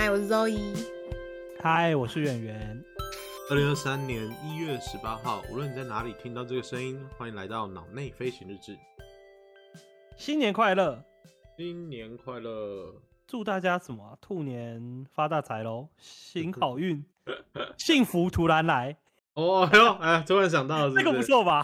嗨，我是 Zoe。 嗨，我是圆圆。 2023年1月18号，无论你在哪里听到这个声音，欢迎来到脑内飞行日志。 新年快乐！ 新年快乐！ 祝大家什么啊？兔年发大财喽，行好运，幸福突然来。 哦哟，哎，突然想到了是不是， 这个不错吧？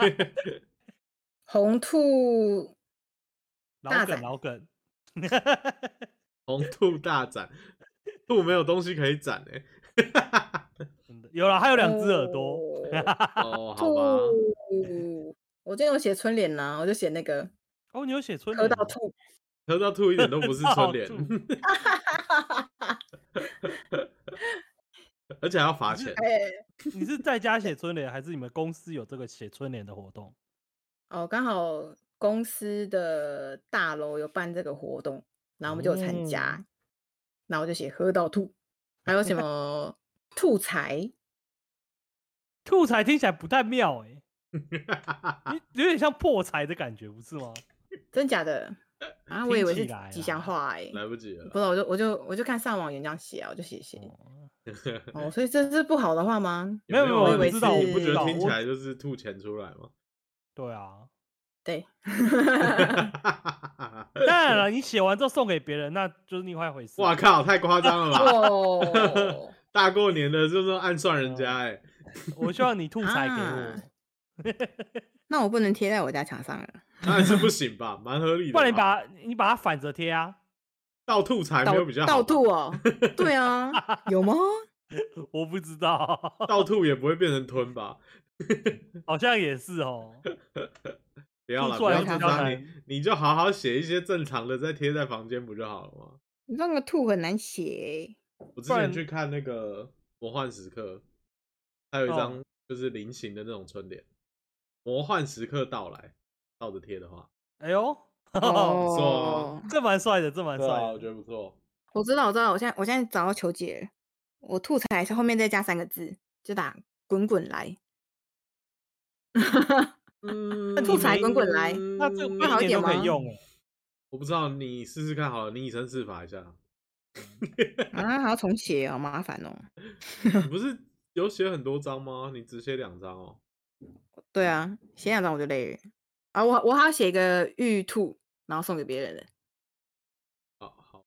红兔大展， 老梗。 红兔大展，兔没有东西可以展哎。 有了，还有2只耳朵。 哦，好兔吧。 我今天有写春联呐，我就写那个哦，你有写春联喝到吐， 喝到吐一点都不是春联，而且还要罚钱。 你是在家写春联，还是你们公司有这个写春联的活动？ 哦，刚好公司的大楼有办这个活动，然后我们就有参加，然后我就写喝到吐，还有什么吐财， 吐财听起来不太妙哎，有点像破财的感觉，不是吗？ 真假的啊？我以为是听起来啦吉祥话哎， 来不及了啦。 不是，我就看上网有人这样写啊，我就写。哦，所以这是不好的话吗？ 没有， 我以为知道， 是你不觉得听起来就是吐钱出来吗？ 对啊， 对。 当然了，你写完之后送给别人，那就是另外一回事。 哇靠，太夸张了吧！ 哦， 大过年的就是暗算人家哎。 我希望你吐财给我。 那我不能贴在我家墙上了。 当然是不行吧，蛮合理的吧。 不然你把它反着贴啊。 倒吐财没有比较好。 倒吐哦，对啊，有吗？ 我不知道。 倒吐也不会变成吞吧？ 好像也是哦。 不要了，不要这样，你就好好写一些正常的，再贴在房间不就好了吗？ 你那个吐很难写。 我之前去看那个《魔幻时刻》，还有一张就是菱形的那种春联，魔幻时刻到来，倒着贴的话， 哎呦， 不错， 这蛮帅的，这蛮帅的， 我觉得不错。 我知道，我现在找到求解了，我吐财是后面再加3个字，就打滚滚来。吐财滚滚来， 那这个好一点吗？ 都可以用哎。 我不知道，你试试看好了，你以身试法一下。 啊，还要重写哦，麻烦哦。 你不是有写很多张吗？你只写2张哦。 对啊，写2张我就累了啊！我还要写一个玉兔，然后送给别人的。 好，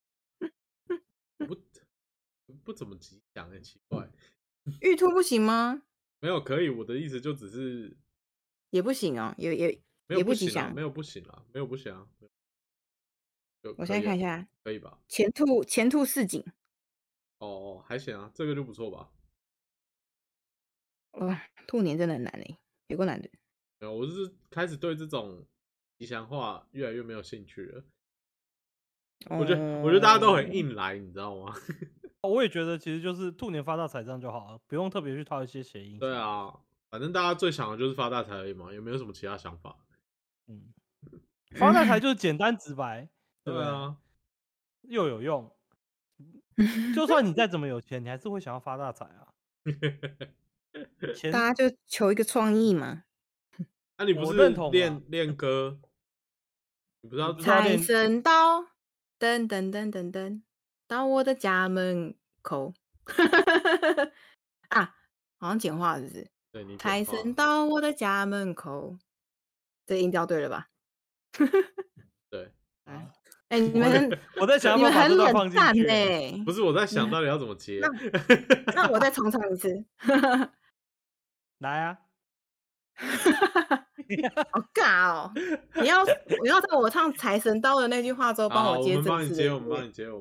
不怎么吉祥哎，奇怪。 玉兔不行吗？ 没有可以，我的意思就只是也不行哦，也不吉祥， 没有不行啊，没有不行啊。 我现在看一下， 可以吧？ 前兔似锦。 哦，还行啊，这个就不错吧？ 哇，兔年真的很难哎，有够难的。 没有，我是开始对这种吉祥话越来越没有兴趣了。我觉得大家都很硬来，你知道吗？ 我也觉得其实就是兔年发大财这样就好了，不用特别去套一些谐音。 对啊，反正大家最想的就是发大财而已嘛，有没有什么其他想法？ 发大财就是简单直白， 对啊， 又有用。就算你再怎么有钱，你还是会想要发大财啊。 大家就求一个创意嘛。 那你不是练歌？你不知道财神到，噔噔噔噔噔，到我的家门口。啊，好像简化是不是？ 对，你财神到我的家门口，这音调对了吧？ 对。 哎，你们我在想， 你们很冷淡呢。 不是我在想到底要怎么接。 那我再重唱一次。 来啊！ 好尬哦！你要在我唱财神到的那句话之后，帮我接正式的。 我们帮你接。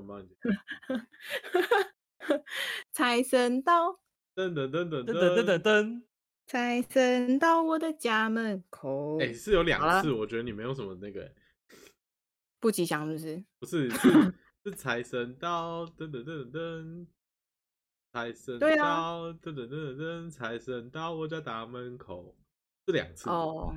财神到， 噔噔噔噔噔噔噔噔， 财神到我的家门口。 哎，是有2次，我觉得你没有什么那个不吉祥，是不是？ 不是，是财神到，噔噔噔噔，财神到，噔噔噔噔，财神到我家大门口，是2次。 哦，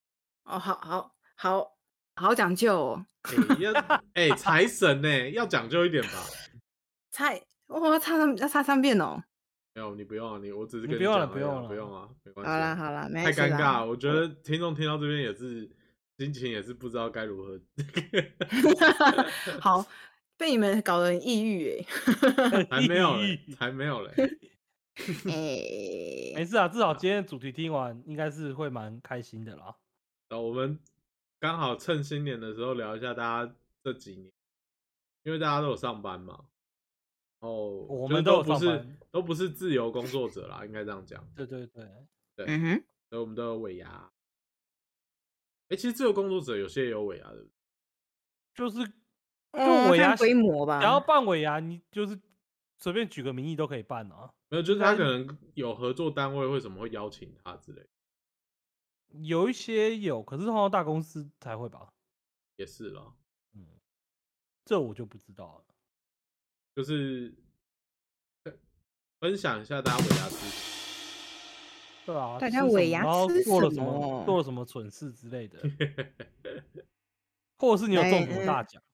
好讲究哦。 财神呢，要讲究一点吧。 要唱3遍哦。 没有，你不用啊，我只是跟你不用了， 不用啊，没关系。 好啦， 太尴尬了，我觉得听众听到这边也是心情也是不知道该如何。 好， 被你们搞得很抑郁才没有嘞，才没有嘞。 没事啊，至少今天的主题听完，应该是会蛮开心的啦。 我们刚好趁新年的时候聊一下大家这几年，因为大家都有上班嘛， 我们都有上班， 都不是自由工作者啦，应该这样讲。 对， 嗯哼， 所以我们都有尾牙。其实自由工作者有些也有尾牙的， 就是尾牙规模吧。 想要办尾牙，你就是随便举个名义都可以办啊。 没有，就是他可能有合作单位，为什么会邀请他之类。 有一些有，可是通常大公司才会吧。 也是啦， 这我就不知道了。 就是分享一下大家尾牙吃什么。 对啊， 大家尾牙吃做了什么？ 做了什么蠢事之类的，或者是你有中什么大奖。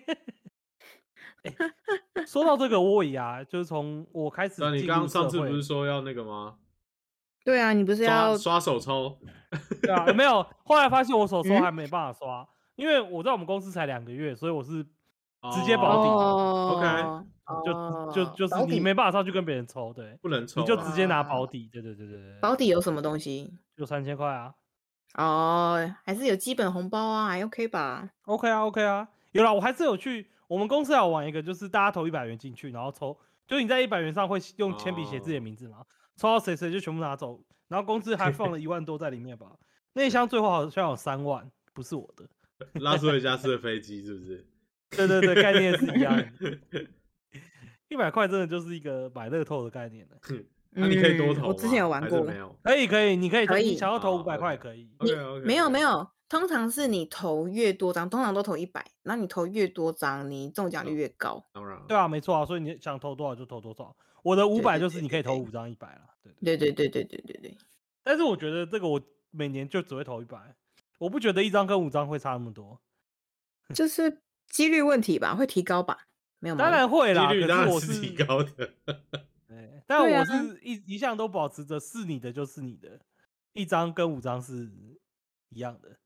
说到这个尾牙，就是从我开始进入社会。 你刚刚上次不是说要那个吗？ 对啊，你不是要刷手抽？ 对啊，没有。后来发现我手抽还没办法刷，因为我在我们公司才2个月，所以我是直接保底。 OK， 就是你没办法上去跟别人抽，对， 不能抽， 你就直接拿保底。对。 保底有什么东西？ 就3000块啊。 还是有基本红包啊，还 OK 吧 ？OK 啊，有啦，我还是有去。我们公司有玩一个，就是大家投100元进去，然后抽，就是你在100元上会用铅笔写自己的名字嘛，抽到谁就全部拿走，然后公司还放了1万多在里面吧。那一箱最后好像有3万，不是我的。 拉斯维加斯的飞机是不是？ 对，概念是一样的。100块真的就是一个买乐透的概念了。 那你可以多投吗？ 我之前有玩过， 没有。 可以，你想要投500块可以。 没有，通常是你投越多张，通常都投100，然后你投越多张，你中奖率越高。 当然。 对啊，没错啊，所以你想投多少就投多少。我的500就是你可以投5张100啦。 对。 但是我觉得这个我每年就只会投100，我不觉得1张跟5张会差那么多。 就是几率问题吧，会提高吧？没有吗？ 当然会啦， 几率当然是提高的。 但我是一向都保持着是你的就是你的，1张跟5张是一样的。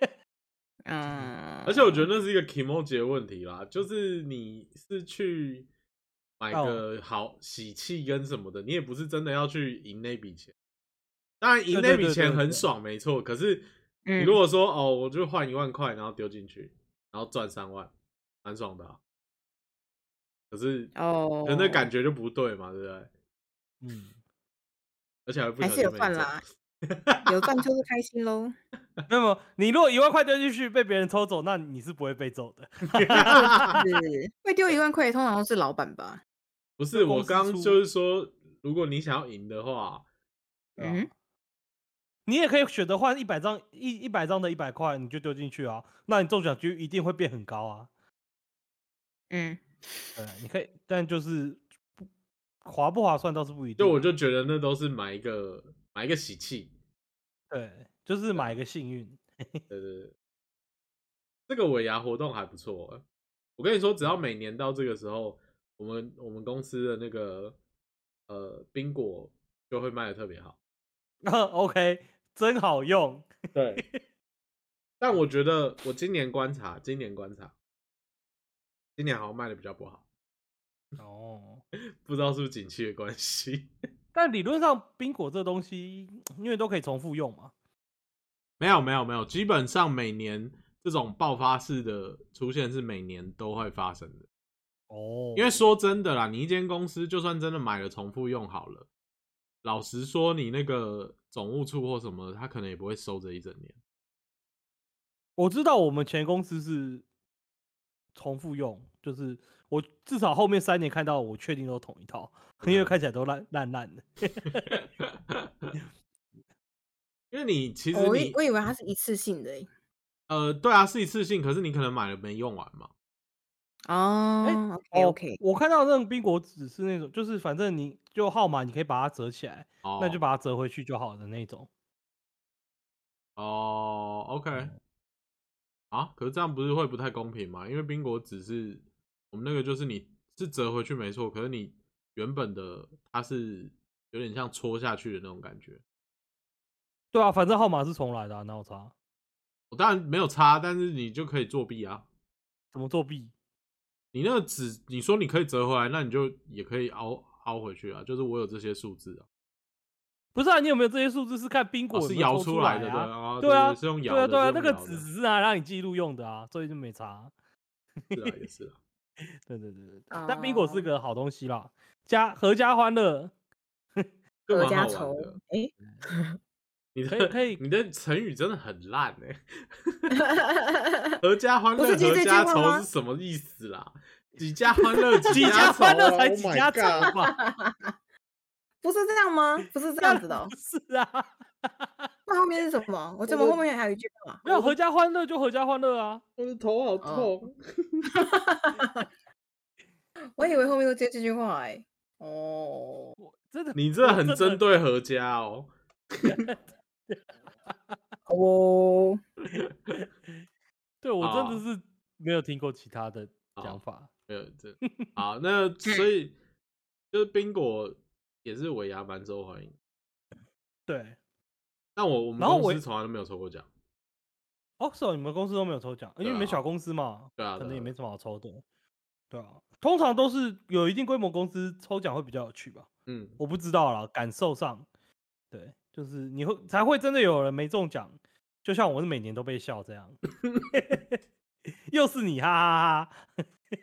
而且我觉得那是一个 kimoji 的问题啦，就是你是去买个好喜气跟什么的，你也不是真的要去赢那笔钱。当然赢那笔钱很爽，没错。可是你如果说我就换1万块，然后丢进去，然后赚3万，蛮爽的啊。可是那感觉就不对嘛，对不对？而且还是有赚啦，有赚就是开心咯。 没有，你如果1万块丢进去被别人抽走，那你是不会被揍的。 会丢1万块，通常都是老板吧？ 不是，我刚就是说，如果你想要赢的话， 你也可以选择换100张100张的100块，你就丢进去啊，那你中奖率一定会变很高啊。对，你可以，但就是划不划算倒是不一定。 我就觉得那都是买一个喜气， 对，就是买一个幸运。 对，这个尾牙活动还不错。我跟你说，只要每年到这个时候，我们公司的那个冰果就会卖的特别好。 OK， 真好用。 对，但我觉得我今年观察，今年好像卖的比较不好。不知道是不是景气的关系。 但理论上冰果这东西，因为都可以重复用嘛。 没有，基本上每年这种爆发式的出现是每年都会发生的。因为说真的啦，你一间公司就算真的买了重复用好了，老实说，你那个总务处或什么，他可能也不会收着一整年。 我知道我们前公司是重复用，就是我至少后面3年看到，我确定都同一套，因为看起来都烂的。 因为你其实我以为它是一次性的对啊，是一次性，可是你可能买了没用完嘛。 OK， 我看到那种冰果纸是那种，就是反正你就号码你可以把它折起来，那就把它折回去就好的那种。 OK。可是这样不是会不太公平吗？因为冰果纸是我们那个，就是你是折回去没错，可是你原本的它是有点像戳下去的那种感觉。 对啊，反正号码是重来的哪有差？ 我当然没有差，但是你就可以作弊啊。 怎么作弊？ 你那个纸，你说你可以折回来，那你就也可以凹回去啊。就是我有这些数字啊。 不是啊，你有没有这些数字是看宾果有是没有抽出来的， 对啊， 是用摇的， 对啊，那个纸只是让你记录用的啊，所以就没差。 是啊，也是啊。 对，但宾果是个好东西啦，合家欢乐， 合家愁。 你的成语真的很烂合家欢乐，合家愁是什么意思啦？几家欢乐， 几家欢乐才几家愁吧？ 不是这样吗？不是这样子的。 不是啊。 那后面是什么？我怎么后面还有一句话？ 没有合家欢乐就合家欢乐啊！ 我的头好痛。 我以为后面都接这句话真的， 你这很针对合家哦。 对我真的是没有听过其他的讲法。 没有这好，那所以就是宾果也是尾牙蛮受欢迎。 对， 但我们公司从来都没有抽过奖。 是哦，你们公司都没有抽奖，因为你们小公司嘛， 对啊， 可能也没什么好抽的。对啊，通常都是有一定规模公司抽奖会比较有趣吧。我不知道啦，感受上，对，就是你才会真的有人没中奖，就像我是每年都被笑这样。又是你，哈哈哈。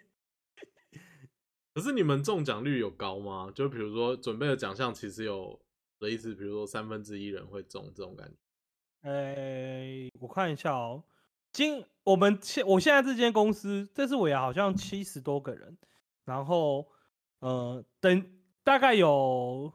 可是你们中奖率有高吗？就比如说准备的奖项，其实有的意思，比如说1/3人会中这种感觉。我看一下哦，我现在这间公司，这次尾牙好像70多个人，然后大概有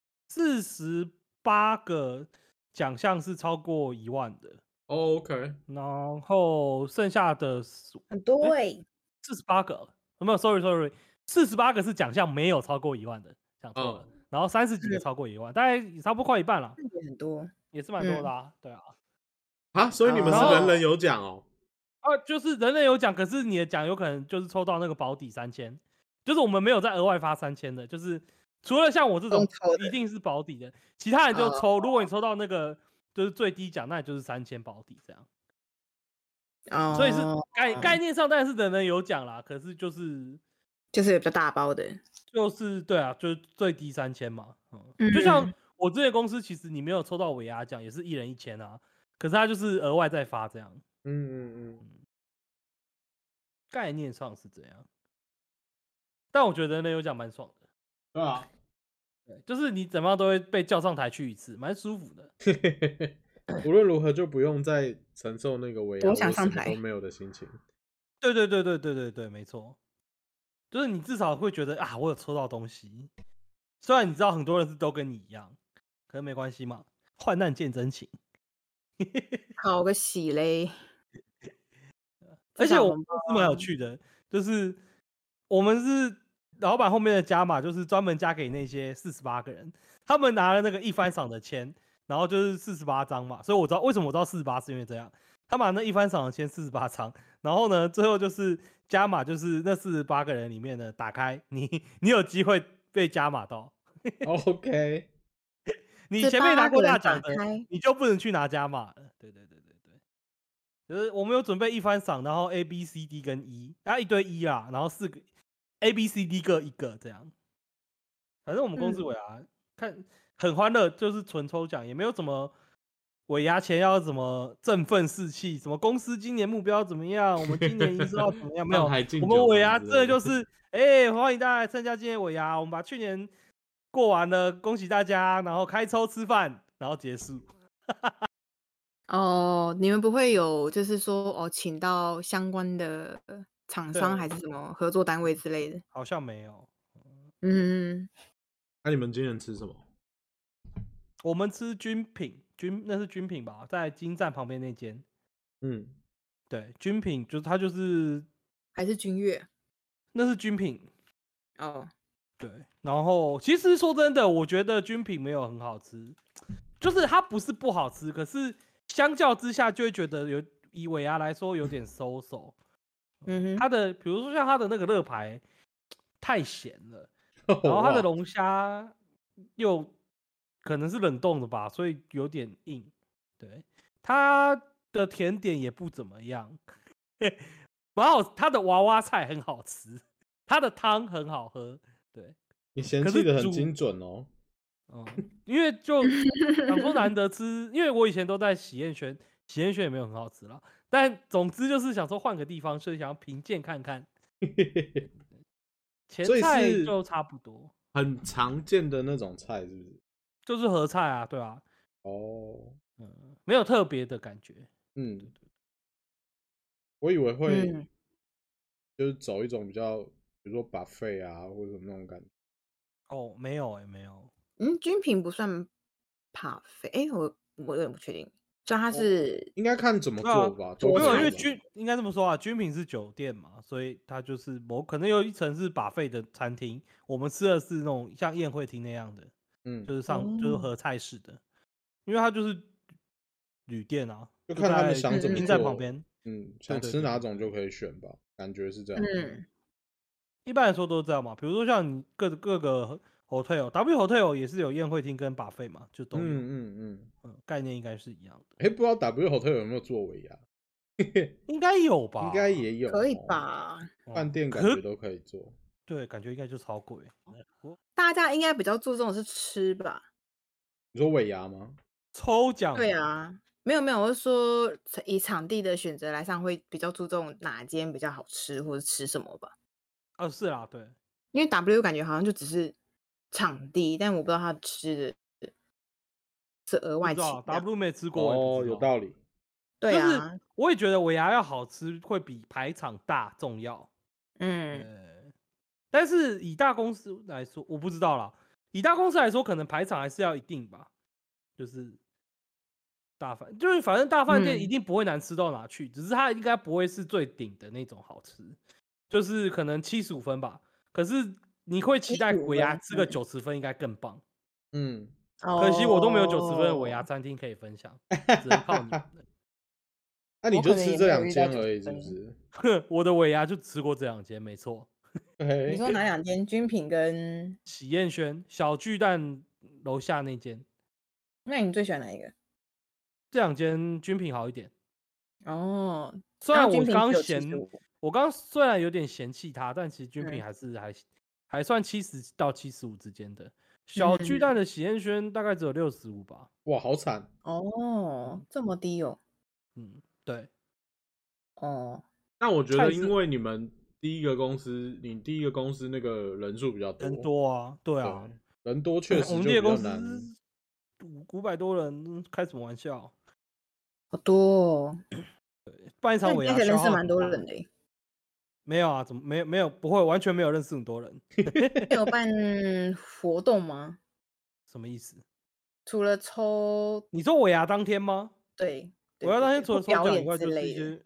48个奖项是超过1万的。 OK， 然后剩下的很多 48个，没有 ，sorry， 48个是奖项没有超过1万的，讲错了。然后30几个超过1万，大概也差不多快一半了。 也很多， 也是蛮多的啊。对啊。 所以你们是人人有奖哦。 就是人人有奖，可是你的奖有可能就是抽到那个保底3000，就是我们没有再额外发3000的，就是除了像我这种一定是保底的，其他人就抽。如果你抽到那个就是最低奖，那也就是3000保底这样。所以是概念上当然是人人有奖啦，可是就是有比较大包的， 就是对啊，就是最低3000嘛。就像我这些公司，其实你没有抽到尾牙奖，也是1人1000啊，可是他就是额外再发这样。概念上是这样，但我觉得人人有奖蛮爽的。 对啊， 对，就是你怎么样都会被叫上台去一次，蛮舒服的。 无论如何就不用再承受那个尾牙我想上台都没有的心情。 对，没错，就是你至少会觉得啊，我有抽到东西。虽然你知道很多人是都跟你一样，可是没关系嘛，患难见真情。 好个喜嘞！ 而且我们公司蛮有趣的，就是我们是老板后面的加码，就是专门加给那些48个人，他们拿了那个一番赏的签，然后就是48张嘛，所以我知道为什么我知道48是因为这样，他把那一番赏的签48张，然后呢，最后就是加码，就是那48个人里面呢，打开你有机会被加码到。 OK， 你前面拿过大奖的，你就不能去拿加码了。对，就是我们有准备一番赏，然后 A、B、C、D 跟 E， 一堆 E 啦，然后4个 A、B、C、D 各一个这样。反正我们公司尾牙看很欢乐，就是纯抽奖，也没有什么尾牙前要怎么振奋士气，什么公司今年目标怎么样，我们今年营收要怎么样，没有。我们尾牙真的就是欢迎大家来参加今年尾牙，我们把去年过完了，恭喜大家，然后开抽吃饭，然后结束。 你们不会有就是说请到相关的厂商还是什么合作单位之类的？ 好像没有。 那你们今年吃什么？ 我们吃军品，那是军品吧，在金站旁边那间。对，军品它就是还是君悦？ 那是军品。对，然后其实说真的，我觉得军品没有很好吃，就是它不是不好吃，可是相较之下就会觉得以尾牙来说有点收手。它的比如说像它的那个乐排太咸了，然后它的龙虾又可能是冷冻的吧，所以有点硬。对，它的甜点也不怎么样。然后它的娃娃菜很好吃。 它的汤很好喝，对。 你嫌弃的很精准哦。 因为就想说难得吃，因为我以前都在喜宴轩，喜宴轩也没有很好吃啦。但总之就是想说换个地方，所以想要评鉴看看。前菜就差不多， 很常见的那种菜是不是？ 就是合菜啊，对啊。没有特别的感觉。 我以为会就是走一种比较，比如说 buffet 啊，或者那种感觉。 没有没有。 军品不算 buffet，我有点不确定。所以它是应该看怎么做吧。 没有，因为应该这么说啊，军品是酒店嘛，所以它就是可能有一层是 buffet 的餐厅，我们吃的是那种像宴会厅那样的，就是就是合菜式的，因为它就是旅店啊， 就看他们想怎么做， 在旁边， 想吃哪种就可以选吧，感觉是这样。 一般来说都是这样嘛，比如说像你各个 hotel，W hotel 也是有宴会厅跟 buffet 嘛，就都有。概念应该是一样的。 不知道 W hotel 有没有做尾牙？ 应该有吧？ 应该也有， 可以吧？ 饭店感觉都可以做。 对，感觉应该就超贵。 大家应该比较注重的是吃吧？ 你说尾牙吗？ 抽奖？ 对啊，没有，我是说以场地的选择来上，会比较注重哪间比较好吃，或者吃什么吧？ 是啦，对。 因为 W 感觉好像就只是场地，但我不知道他吃的是额外请。 W 没吃过有道理。 对啊， 就是我也觉得尾牙要好吃，会比排场大重要。但是以大公司来说，我不知道啦。以大公司来说，可能排场还是要一定吧。就是就是反正大饭店一定不会难吃到哪去，只是它应该不会是最顶的那种好吃，就是可能75分吧。可是你会期待尾牙吃个90分应该更棒。可惜我都没有90分的尾牙餐厅可以分享，只能靠你们。 那你就吃这2间而已，是不是？ 我的尾牙就吃过这2间，没错。 你说哪2间？军品跟喜宴轩小巨蛋楼下那间。 那你最喜欢哪一个？ 这2间军品好一点。虽然我刚虽然有点嫌弃它，但其实军品还算70到75之间的。小巨蛋的喜宴轩大概只有65吧。 哇，好惨这么低哦。 对。 但我觉得因为你们第一个公司那个人数比较多， 人多啊，对啊， 人多确实就比较难。 500多人，开什么玩笑？ 好多哦。 办一场尾牙认识蛮多人的。 没有啊，怎么没有不会完全没有认识很多人。 有办活动吗？ 什么意思？ 除了抽， 你说尾牙当天吗？ 对， 尾牙当天除了抽奖以外，就是一些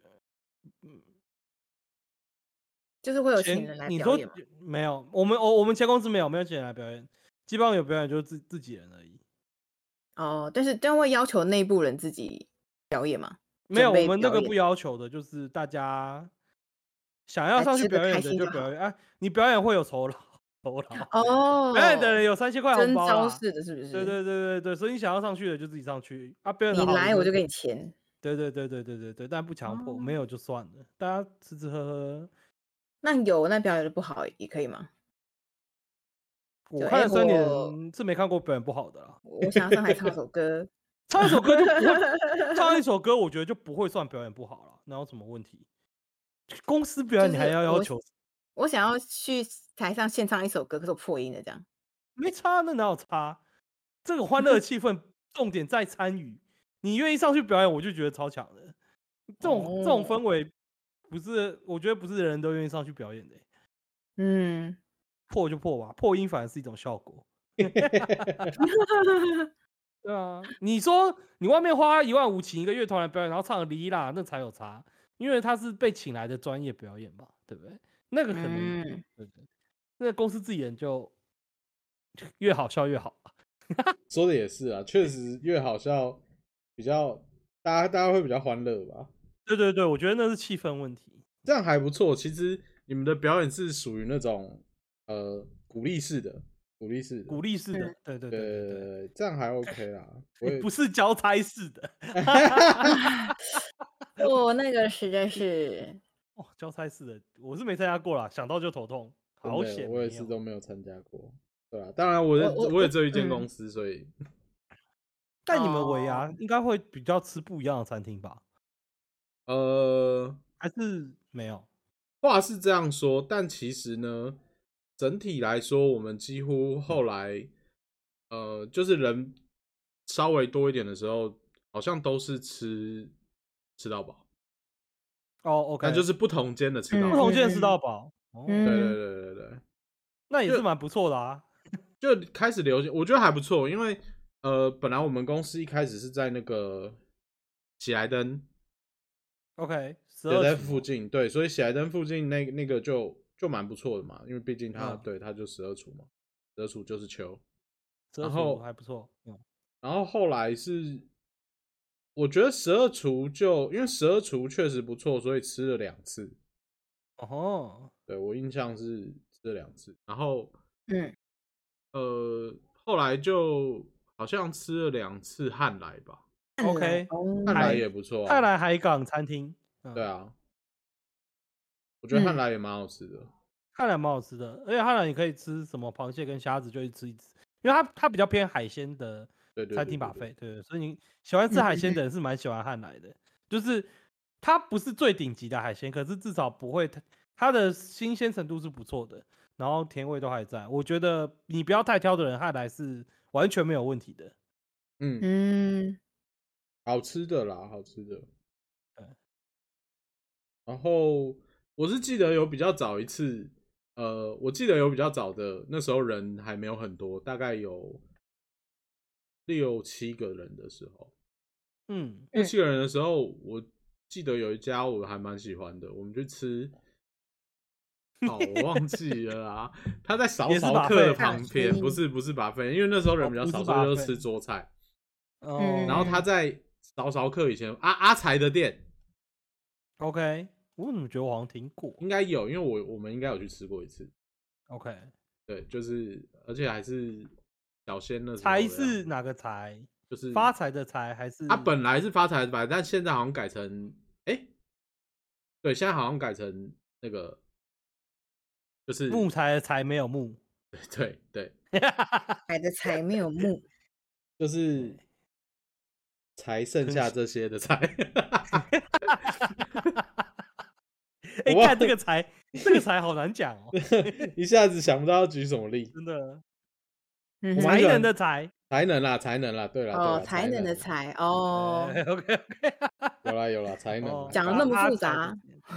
就是会有请人来表演吗？ 没有，我们前公司没有请人来表演，基本上有表演就是自己人而已。 但会要求内部人自己表演吗？ 没有，我们那个不要求的，就是大家想要上去表演的就表演。你表演会有酬劳。表演的人有3000块红包啦。 真招式的是不是？ 对，所以你想要上去的就自己上去啊。 你来我就给你钱。 对，但不强迫，没有就算了，大家吃吃喝喝。 那表演的不好也可以吗？ 我看了3年是没看过表演不好的啦。 我想要上台唱首歌， 唱一首歌就不会唱一首歌，我觉得就不会算表演不好了，哪有什么问题？公司表演你还要求？ 我想要去台上献唱一首歌，可是我破音的这样。 没差，那哪有差？这个欢乐的气氛，重点在参与。你愿意上去表演，我就觉得超强的。这种氛围，不是我觉得不是人人都愿意上去表演的。破就破吧，破音反而是一种效果。对啊，你说你外面花15000请一个乐团来表演，然后唱哩哩啦，那才有差，因为他是被请来的专业表演嘛，对不对？那个可能，那个公司自己人就越好笑越好。 说的也是啊，确实越好笑，比较大家会比较欢乐吧。 对，我觉得那是气氛问题。 这样还不错。其实你们的表演是属于那种鼓励式的，对，这样还 OK 啦。 不是交差式的。 那个实在是交差式的，我是没参加过啦，想到就头痛。 好险， 我也是都没有参加过。对啊，当然我也只有一间公司，所以。 但你们尾牙应该会比较吃不一样的餐厅吧？还是没有？ 话是这样说，但其实呢，整体来说，我们几乎后来，就是人稍微多一点的时候，好像都是吃到饱。 哦 ，OK， 但就是不同间的吃到饱， 不同间吃到饱。 对， 那也是蛮不错的啊。 就开始流行，我觉得还不错，因为本来我们公司一开始是在那个喜来登 ，OK， 也在附近，对，所以喜来登附近那个就蛮不错的嘛，因为毕竟它对它就12厨嘛，12厨就是秋，然后还不错， 然后后来是我觉得12厨因为12厨确实不错，所以吃了2次。 哦， 对，我印象是吃了2次，然后后来就好像吃了2次汉来吧。 OK， 汉来也不错啊。 汉来海港餐厅， 对啊，我觉得汉来也蛮好吃的。 汉来蛮好吃的，而且汉来你可以吃什么螃蟹跟虾子就一吃，因为它比较偏海鲜的餐厅buffet，对，所以你喜欢吃海鲜的人是蛮喜欢汉来的，就是它不是最顶级的海鲜，可是至少不会它的新鲜程度是不错的，然后甜味都还在，我觉得你不要太挑的人，汉来是完全没有问题的。 好吃的啦，好吃的。然后我是记得有比较早一次，我记得有比较早的，那时候人还没有很多，大概有6、7个人的时候，6、7个人的时候，我记得有一家我还蛮喜欢的，我们去吃。我忘记了啦。他在韶韶客的旁边，不是buffet，因为那时候人比较少，所以就吃桌菜。然后他在韶韶客以前阿财的店。 OK， 我怎么觉得我好像听过？ 应该有，因为我们应该有去吃过一次。 OK， 对，就是而且还是小鲜那时候。 财是哪个财？ 就是发财的财还是？ 他本来是发财的财，但现在好像改成对，现在好像改成那个。就是木材的材没有木， 对， 财的财没有木， 就是才剩下这些的财。 看这个财好难讲哦， 一下子想不到要举什么例， 真的。 才能的才， 才能啦，对啦， 才能的才哦。 OK， 有啦，才能讲的那么复杂。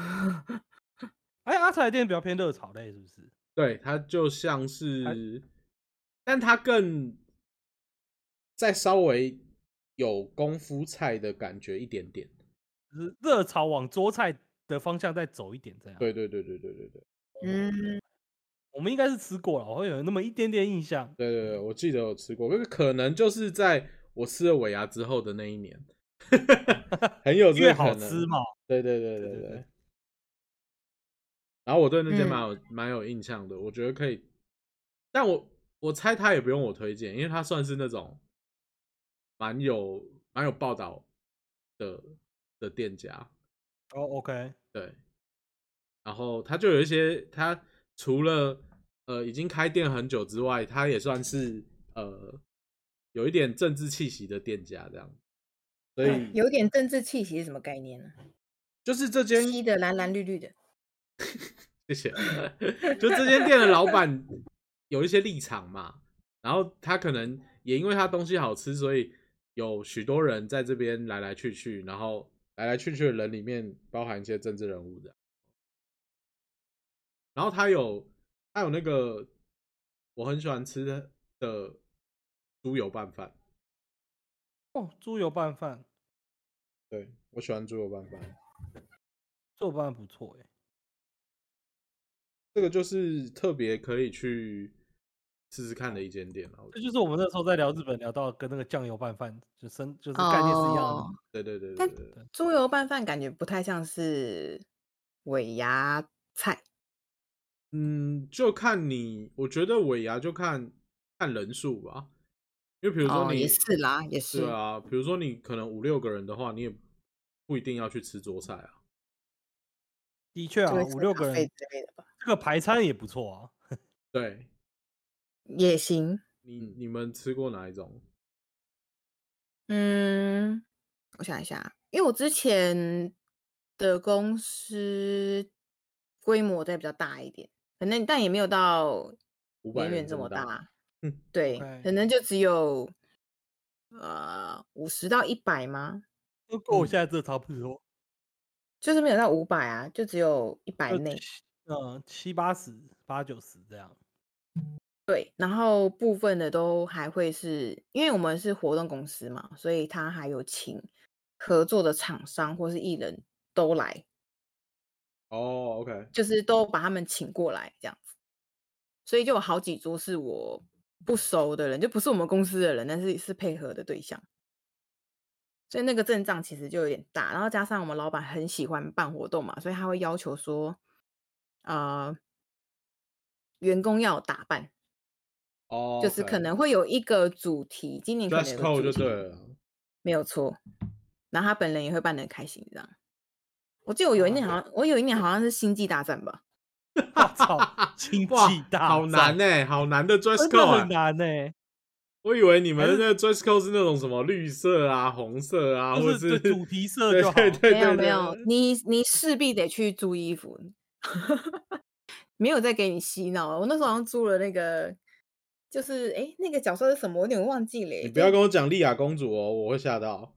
阿财的店比较偏热炒类，是不是？ 对，它就像是，但它更再稍微有功夫菜的感觉一点点， 就是热炒往桌菜的方向再走一点，这样。 对。 我们应该是吃过了，我会有那么一点点印象。 对，我记得有吃过，可能就是在我吃了尾牙之后的那一年，很有这个可能。 因为好吃嘛。 对。然后我对那间蛮有印象的，我觉得可以，但我猜他也不用我推荐，因为他算是那种蛮有报道的店家。 OK， 对。然后他就有一些，他除了已经开店很久之外，他也算是有一点政治气息的店家这样。所以有点政治气息是什么概念呢？ 就是这间漆的蓝蓝绿绿的。 谢谢。就这间店的老板有一些立场嘛，然后他可能也因为他东西好吃，所以有许多人在这边来来去去，然后来来去去的人里面包含一些政治人物的。然后他有那个我很喜欢吃的猪油拌饭。 猪油拌饭。 对，我喜欢猪油拌饭。 猪油拌饭不错这个就是特别可以去试试看的一间店了。 这就是我们那时候在聊日本聊到跟那个酱油拌饭就是概念是一样的。 对。 但猪油拌饭感觉不太像是尾牙菜。 就看你，我觉得尾牙就看人数吧，因为比如说你也是啦，也是。 对啊，比如说你可能5、6个人的话，你也不一定要去吃桌菜啊。 的确啊，5、6个人这个排餐也不错啊。 对， 也行。 你们吃过哪一种？ 我想一下，因为我之前的公司规模再比较大一点，可能但也没有到 500 远远这人这么大。 么大，对， OK 可能就只有50到100吗？ 跟我现在这差不多， 就是没有到500啊，就只有100 就内。 70、80、80、90这样。 对，然后部分的都还会是因为我们是活动公司嘛，所以他还有请合作的厂商或是艺人都来， 哦，OK， 就是都把他们请过来这样子，所以就有好几桌是我不熟的人，就不是我们公司的人，但是是配合的对象，所以那个阵仗其实就有点大。然后加上我们老板很喜欢办活动嘛，所以他会要求说，员工要有打扮， 哦， 就是可能会有一个主题，今年可能 dress 有个 code 就主题， 对了。 没有错。然后他本人也会办得很开心，这样。我记得我有一年好像是星际大战吧。 我操，星哇际大战好难欸，好难的 dress 真的 code 很难呢。 我以为你们还是那个 dress code 是那种什么绿色啊、红色啊，或者就是对主题色对就好。 没有对对对没有， 对你势必得去租衣服，没有再给你洗脑了。我那时候好像租了那个，就是那个角色是什么，我有点忘记了耶。 你不要跟我讲莉亚公主哦，我会吓到。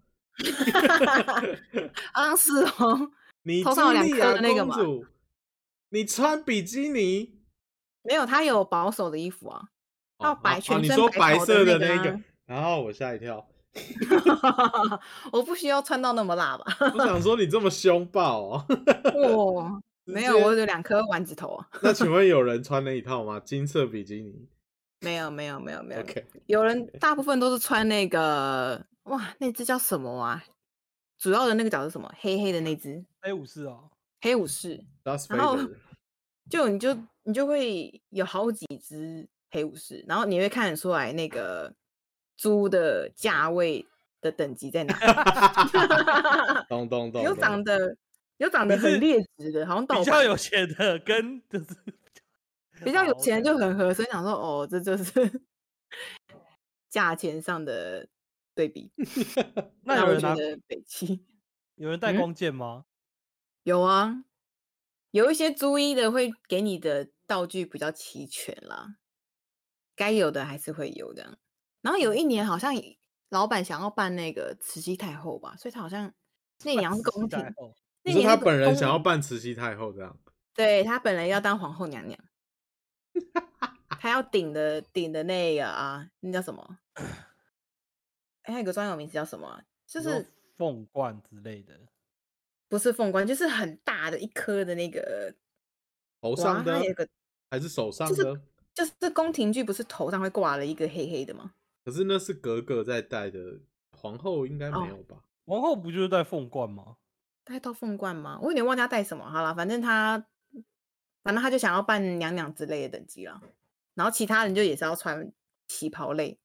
好像是哦， 你头上有2 莉亚颗的那个嘛。 公主，你穿比基尼， 没有，他有保守的衣服啊，他有哦， 全你说身白头白色的那那个啊， 然后我吓一跳， 我不需要穿到那么辣吧？ 我想说你这么凶暴哦。 哇，没有，我有2颗丸子头啊。 那请问有人穿那一套吗？金色比基尼？ 没有 OK 有人大部分都是穿那个，哇，那只叫什么啊？主要的那个角是什么？黑黑的那只黑武士哦， 黑武士。 Darth 然后 Vader 你就会有好几只黑武士，然后你会看得出来那个猪的价位的等级在哪。 咚咚咚， 有长得你是很劣质的，好像盗版比较有钱的跟就是比较有好钱的 ，OK 就很合身，想说哦，这就是价钱上的对比。 那有人拿我觉得北七有人带光剑吗？ 有啊，有一些租衣的会给你的道具比较齐全啦，该有的还是会有的。然后有一年好像老板想要办那个慈禧太后吧，所以他好像那年好像是宫廷， 你说他那年是本人想要扮慈禧太后这样？ 对，他本人要当皇后娘娘，他要顶的那个啊，那叫什么？还有个专有名词叫什么啊？就是凤冠之类的， 不是凤冠，就是很大的一颗的那个头上的它有个还是手上就是的？ 就是宫廷剧不是头上会挂了一个黑黑的吗？ 可是那是格格在戴的，皇后应该没有吧？ 皇后不就是戴凤冠吗？ 戴到凤冠吗？我有点忘记他戴什么。好了，反正他就想要扮娘娘之类的等级了，然后其他人就也是要穿旗袍类。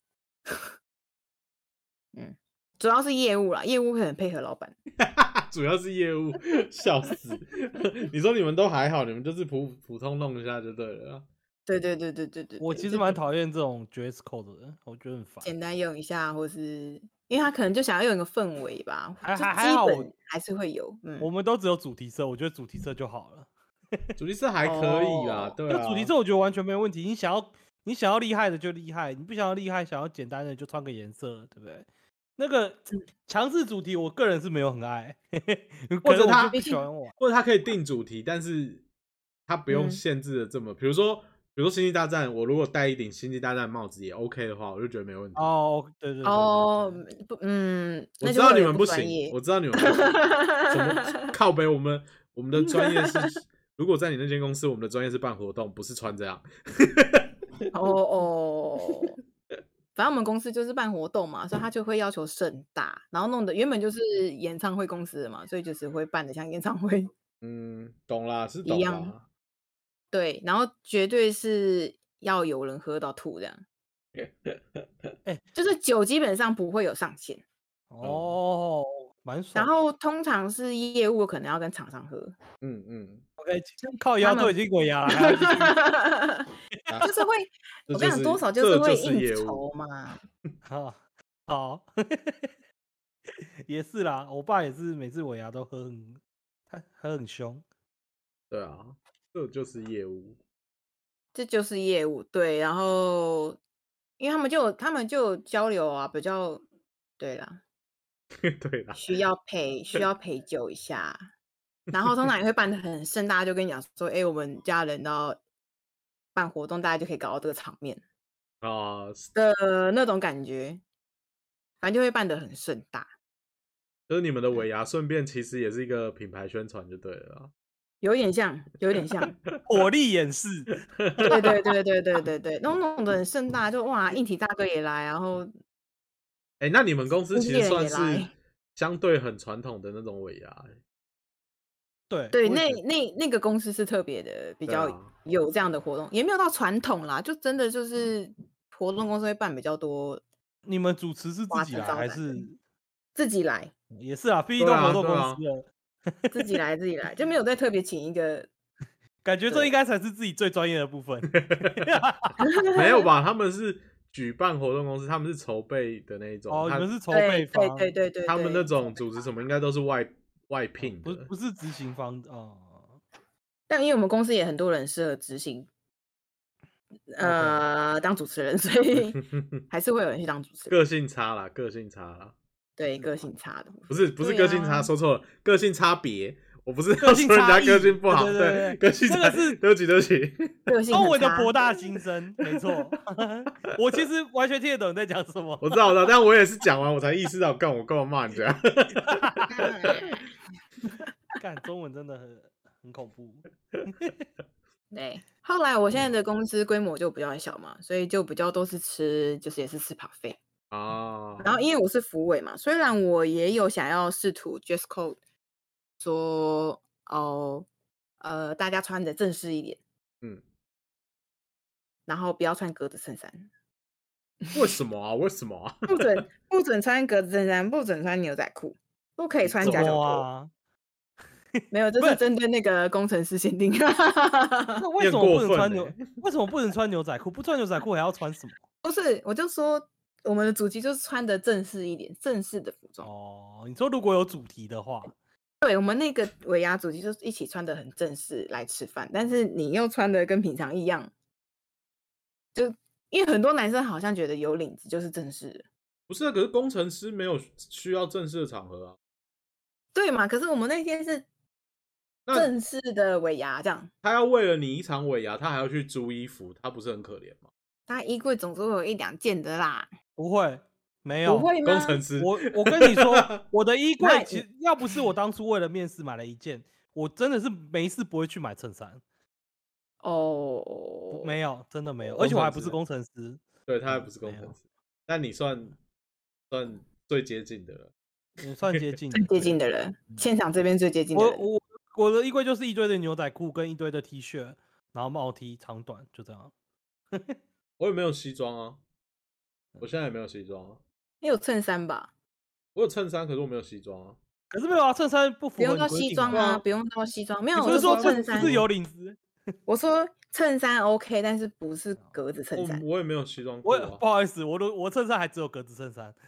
主要是业务啦，业务会很配合老板。 主要是业务，笑死！你说你们都还好，你们就是普通弄一下就对了。 对， 我其实蛮讨厌这种 dress code 的，我觉得很烦。 简单用一下，或是因为他可能就想要用一个氛围吧， 还就还好基本还是会有。 我们都只有主题色，我觉得主题色就好了。 主题色还可以啦，对啊。 主题色我觉得完全没有问题。你想要厉害的就厉害，你不想要厉害，想要简单的就穿个颜色，对不对？那个强制主题，我个人是没有很爱， 或者他不喜欢玩， 或者他可以定主题，但是他不用限制的这么，比如说星际大战，我如果戴一顶星际大战帽子也 OK 的话，我就觉得没问题。 哦，对， 哦，不， 我知道你们不行，我知道你们不行。怎么靠北？我们的专业是，如果在你那间公司，我们的专业是办活动，不是穿这样。 反正我们公司就是办活动嘛，所以他就会要求盛大，然后弄得原本就是演唱会公司的嘛，所以就是会办的像演唱会。 懂啦，是懂啦。 对，然后绝对是要有人喝到吐这样。就是酒基本上不会有上限。 哦，蛮爽。 然后通常是业务可能要跟厂商喝。 OK， 靠腰都已经鬼压了，还要继续。 就就是会，我跟你讲，多少就是会应业务酬嘛。 好，也是啦，我爸也是每次尾牙都喝很凶。 对啊，这就是业务。 这就是业务，对，然后因为他们就有交流啊，比较对啦， 对啦， 需要陪酒一下，然后通常也会办得很盛大，就跟你讲说，我们家人要办活动，大家就可以搞到这个场面啊， 的那种感觉，反正就会办得很盛大。 就是你们的尾牙，顺便其实也是一个品牌宣传就对了啦。 有点像， 火力演示。 对，那种的很盛大，就哇，硬体大哥也来，然后那你们公司其实算是经纪人也来相对很传统的那种尾牙。 对，那个公司是特别的，比较有这样的活动，也没有到传统啦，就真的就是活动公司会办比较多。 你们主持是自己来还是自己来？ 也是啊，毕竟都活动公司了。 自己来，就没有再特别请一个。 感觉这应该才是自己最专业的部分。 没有吧？他们是举办活动公司，他们是筹备的那种。 你们是筹备方。 对， 他们那种主持什么应该都是外聘的， 不是执行方但因为我们公司也很多人适合执行，当主持人，所以还是会有人去当主持人。 个性差啦。 对，个性差的。 不是个性差，说错了，个性差别。我不是要说人家个性不好，对，个性差，对不起。 中文的博大精深，没错。我其实完全听得懂你在讲什么。 我知道，但我也是讲完我才意识到，我干嘛骂人家？ 干中文真的很恐怖。 对，后来我现在的公司规模就比较小嘛，所以就比较都是也是吃跑费啊。 然后因为我是福委嘛，虽然我也有想要试图 dress code。说大家穿的正式一点，然后不要穿格子衬衫。 为什么啊？ 不准穿格子衬衫，不准穿牛仔裤，不可以穿夹脚拖。没有，这是针对那个工程师限定。 那为什么不能穿为什么不能穿牛仔裤？不穿牛仔裤还要穿什么？ 不是，我就说我们的主题就是穿的正式一点，正式的服装。 你说如果有主题的话。 对，我们那个尾牙主题就是一起穿的很正式来吃饭，但是你又穿的跟平常一样，就因为很多男生好像觉得有领子就是正式的。 不是啊，可是工程师没有需要正式的场合啊。 对嘛？可是我们那天是正式的尾牙，这样。 他要为了你一场尾牙，他还要去租衣服，他不是很可怜吗？ 他衣柜总是会有1-2件的啦。 不会。没有， 不会吗？ 工程师， 我跟你说，我的衣柜其实要不是我当初为了面试买了一件，我真的是没事不会去买衬衫。没有，真的没有，而且我还不是工程师。 对，他还不是工程师，但你算最接近的了。 你算接近， 最接近的人，现场这边最接近的人。 我的衣柜就是一堆的牛仔裤跟一堆的 T 恤，然后帽 T 长短就这样。 我也没有西装啊，我现在也没有西装啊。 你有衬衫吧？ 我有衬衫，可是我没有西装啊。 可是没有啊，衬衫不符合不用到西装啊，不用到西装。没有， 我是说衬衫不是有领子。 我说衬衫 OK， 但是不是格子衬衫。 我也没有西装裤啊。 不好意思，我衬衫还只有格子衬衫。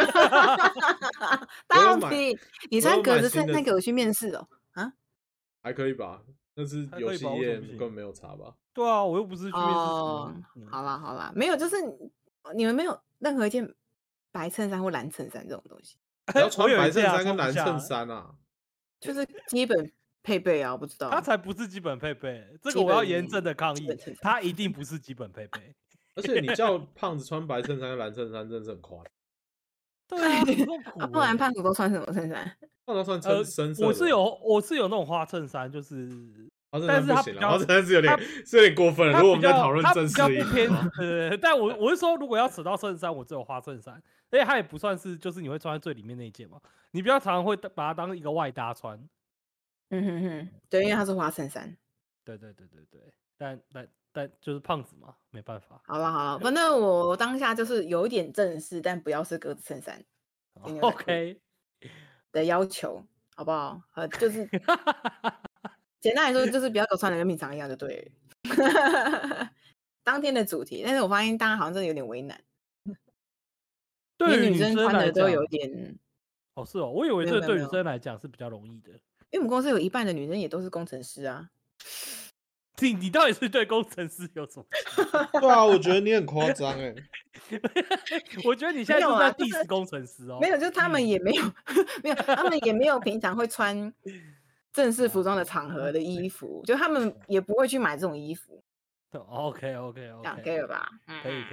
到底你穿格子衬衫给我去面试哦？啊？ 还可以吧？那是游戏业，根本没有差吧？ 对啊，我又不是去面试。 好啦，没有，就是你们没有任何一件白衬衫或蓝衬衫这种东西。 要穿白衬衫跟蓝衬衫啊？ 就是基本配备啊，我不知道。 它才不是基本配备，这个我要严正的抗议，它一定不是基本配备。 而且你叫胖子穿白衬衫跟蓝衬衫，真的是很夸张。 对啊，很痛苦。 不然胖子都穿什么衬衫？ 胖子穿深色。 我是有那种花衬衫，就是， 但是它不行了，花衬衫是有点过分了。如果我们在讨论正式的衣服， 对，但我是说，如果要扯到衬衫，我只有花衬衫，而且它也不算是就是你会穿在最里面那一件嘛，你比较常会把它当一个外搭穿。 对，因为它是花衬衫。 对，但就是胖子嘛，没办法。 好了，反正我当下就是有一点正式，但不要是格子衬衫。 OK 的要求，好不好？就是简单来说，就是不要给我穿的跟平常一样就对了。 当天的主题，但是我发现大家好像真的有点为难， 对于连女生穿来的都有讲， 点。 哦是哦，我以为没有没有没有， 这对女生来讲是比较容易的。 因为我们公司有一半的女生也都是工程师啊。 你到底是对工程师有什么？ 对啊，我觉得你很夸张哎。 我觉得你现在就是在 diss 工程师哦。 没有，就是他们也没有没有，他们也没有平常会穿正式服装的场合的衣服，就他们也不会去买这种衣服。 OK， 这样可以了吧？ 可以。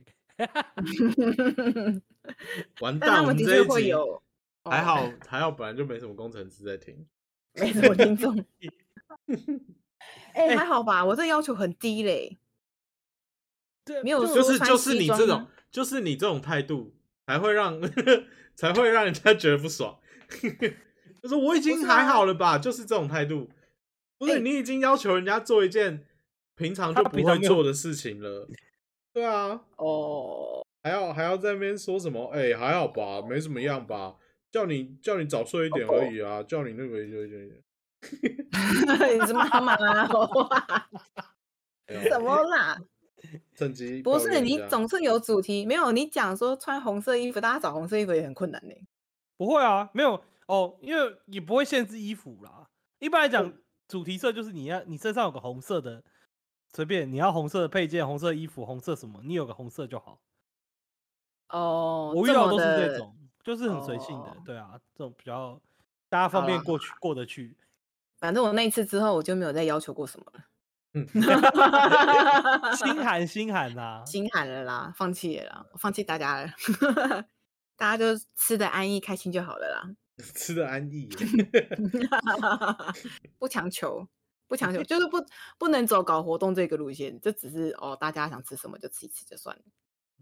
完蛋，我们但他们的这一集确会有。 还好，本来就没什么工程师在听， 没什么听众。哎，还好吧，我这要求很低嘞。 对， 没有就是你这种态度才会让人家觉得不爽。就是我已经还好了吧，就是这种态度，不是你已经要求人家做一件平常就不会做的事情了。对啊， 哦， 还要在那边说什么？哎，还好吧，没怎么样吧，叫你早睡一点而已啊，叫你那个一点。 你是妈妈啊？什么啦？ 趁机不是，你抱怨一下总是有主题，没有你讲说穿红色衣服，大家找红色衣服也很困难呢。 不会啊，没有哦，因为也不会限制衣服啦。一般来讲，主题色就是你身上有个红色的，随便你要红色的配件、红色的衣服、红色什么，你有个红色就好。 哦， 我遇到都是这种，就是很随性的， 哦对啊，这种比较大家方便过得去。 反正我那一次之后，我就没有再要求过什么了。 心寒呐， 心寒了啦，放弃了啦，我放弃大家了。大家就吃的安逸开心就好了啦。 吃的安逸不强求，就是不能走搞活动这个路线，这只是大家想吃什么就吃一吃就算了。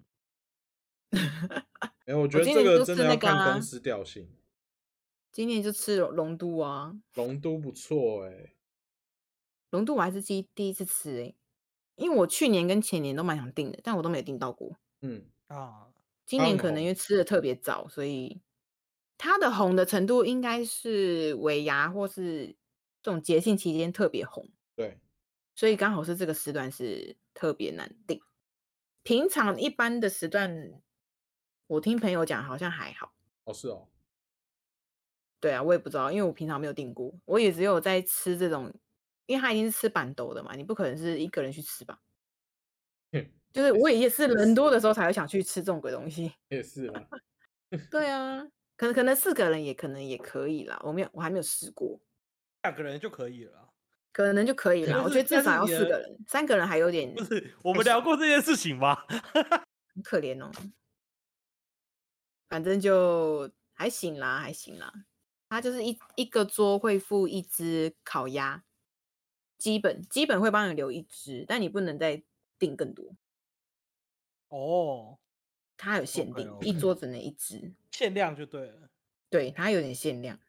哎，我觉得这个真的要看啊公司调性。 今年就吃龙都啊， 龙都不错哎， 龙都我还是第一次吃哎，因为我去年跟前年都蛮想订的，但我都没有订到过。今年可能因为吃的特别早，所以它的红的程度应该是尾牙或是这种节庆期间特别红。 对， 所以刚好是这个时段是特别难订。平常一般的时段，我听朋友讲好像还好。 哦，是哦。 对啊，我也不知道，因为我平常没有订过，我也只有在吃这种，因为他已经是吃板豆的嘛，你不可能是一个人去吃吧？就是我也是人多的时候才会想去吃这种鬼东西。 也是啦。 对啊，可能4个人也可能也可以啦，我还没有试过。 2个人就可以了啦。 可能就可以啦，我觉得至少要4个人，3个人还有点。 不是，我们聊过这件事情吗？ 很可怜哦。反正就还行啦，还行啦。它就是一个桌会附1只烤鸭，基本会帮你留1只，但你不能再订更多。 哦， 它有限定，一桌只能1只， 限量就对了。 对，它有点限量。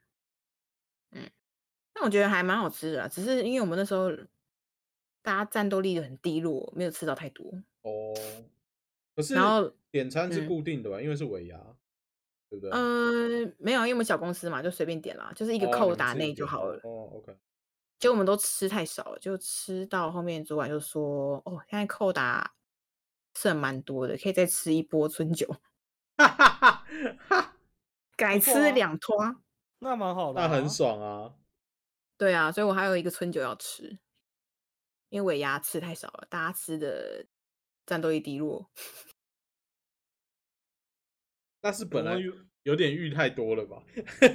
但我觉得还蛮好吃的啦，只是因为我们那时候大家战斗力很低落，没有吃到太多。 哦，可是然后点餐是固定的吧？因为是尾牙，对不对？ 没有，因为我们小公司嘛，就随便点啦，就是一个扣打内就好了。 哦 ，OK。 结果我们都吃太少了，就吃到后面主管就说：“哦，现在扣打剩蛮多的，可以再吃一波春酒。”改吃2拖， 那蛮好的， 那很爽啊。 对啊，所以我还有一个春酒要吃，因为尾牙吃太少了，大家吃的战斗力低落。 那是本来有点预太多了吧？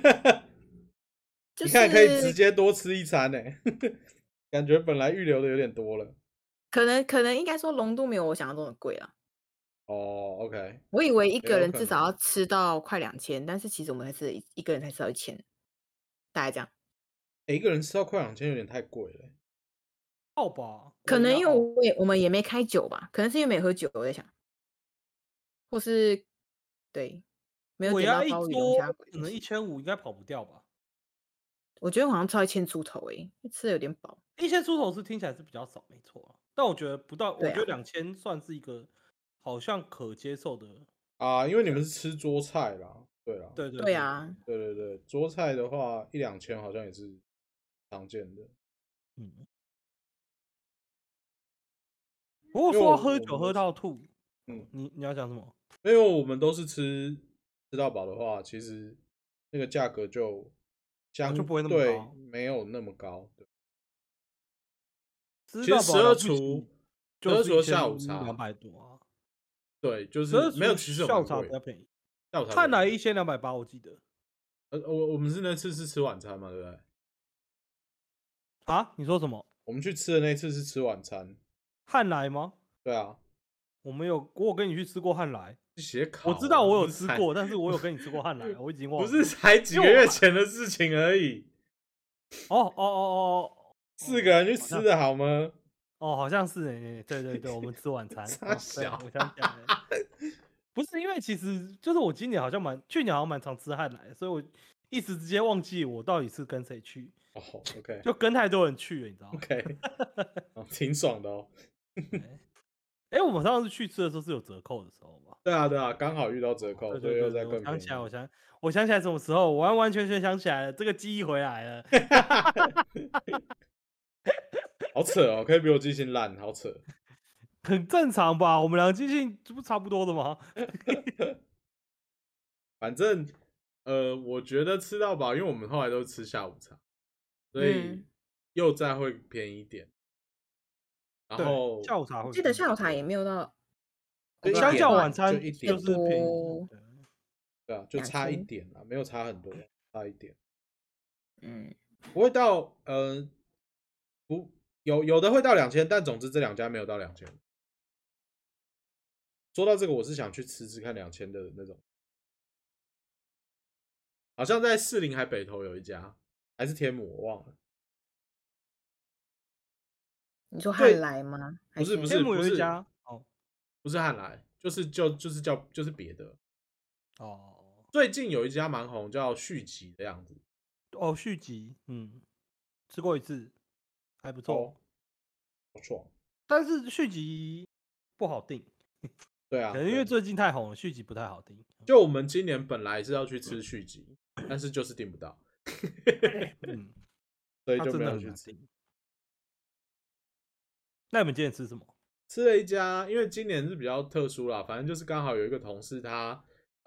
就是、 你看可以直接多吃1餐呢，感觉本来预留的有点多了。 可能应该说龙都没有我想象中的贵啦。 哦 ，OK。 我以为一个人至少要吃到快2000，但是其实我们才是一个人才吃到1000，大概这样。 一个人吃到快2000有点太贵了。 好吧， 可能因为我们也没开酒吧，可能是因为没喝酒，我在想，或是对没有点到鲍鱼龙虾鬼， 可能1500应该跑不掉吧。 我觉得好像超1000出头吃的有点饱。 1000出头是听起来是比较少，没错啊。但我觉得不到，我觉得2000算是一个好像可接受的啊，因为你们是吃桌菜啦，对啦， 对啊， 对，桌菜的话1-2000好像也是常见的。 不过因为说喝酒我们都喝到吐， 嗯， 你要讲什么？ 因为我们都是吃到饱的话，其实那个价格就相就不会那么对高。 没有那么高。对， 吃到其实十二饱了不起厨，十就是二厨的下午茶， 1200多啊， 对，就 12 是没有， 厨其实有下午茶蛮贵的， 比较便宜， 下午茶汉来比较贵 1280我记得。 我们是那次是吃晚餐嘛，对不对？ 啊？你说什么？ 我们去吃的那次是吃晚餐， 汉来吗？ 对啊， 我有跟你去吃过汉来， 写考， 我知道我有不是才吃过，但是我有跟你吃过汉来，我已经忘了。 不是才几个月前的事情而已。 哦， 4个人去吃的好吗？ 哦，好像是对，我们吃晚餐。 傻小我想起来了，不是因为其实就是我今年好像去年好像蛮常吃汉来的，所以我一时之间忘记我到底是跟谁去。 哦，OK， 就跟太多人去了，你知道吗 OK，挺爽的哦。 我们上次去吃的时候是有折扣的时候嘛？ 对啊，刚好遇到折扣，所以又在更便宜。 我想起来什么时候，我完完全全想起来了，这个记忆回来了。 好扯哦，可以比我记性烂，好扯。 很正常吧？我们两个记性这不差不多的吗？ 反正我觉得吃到饱，因为我们后来都吃下午茶，所以又再会便宜一点。然后下午茶会， 记得下午茶也没有到， 相较晚餐就一点就是便宜。 对啊，就差一点啦，没有差很多，差一点。不会到不有的会到2000，但总之这两家没有到2000。说到这个，我是想去吃吃看2000的那种，好像在士林还北投有一家，还是天母，我忘了。 你说汉来吗？ 不是天母有一家不是汉来，就是别的哦。 最近有一家蛮红，叫续集的样子。 哦，续集，吃过一次，还不错， 不错。 但是续集不好订。 对啊， 可能因为最近太红了，续集不太好订。 就我们今年本来是要去吃续集，但是就是订不到。所以就没有去吃。 那你们今天吃什么？ 吃了一家，因为今年是比较特殊啦，反正就是刚好有一个同事他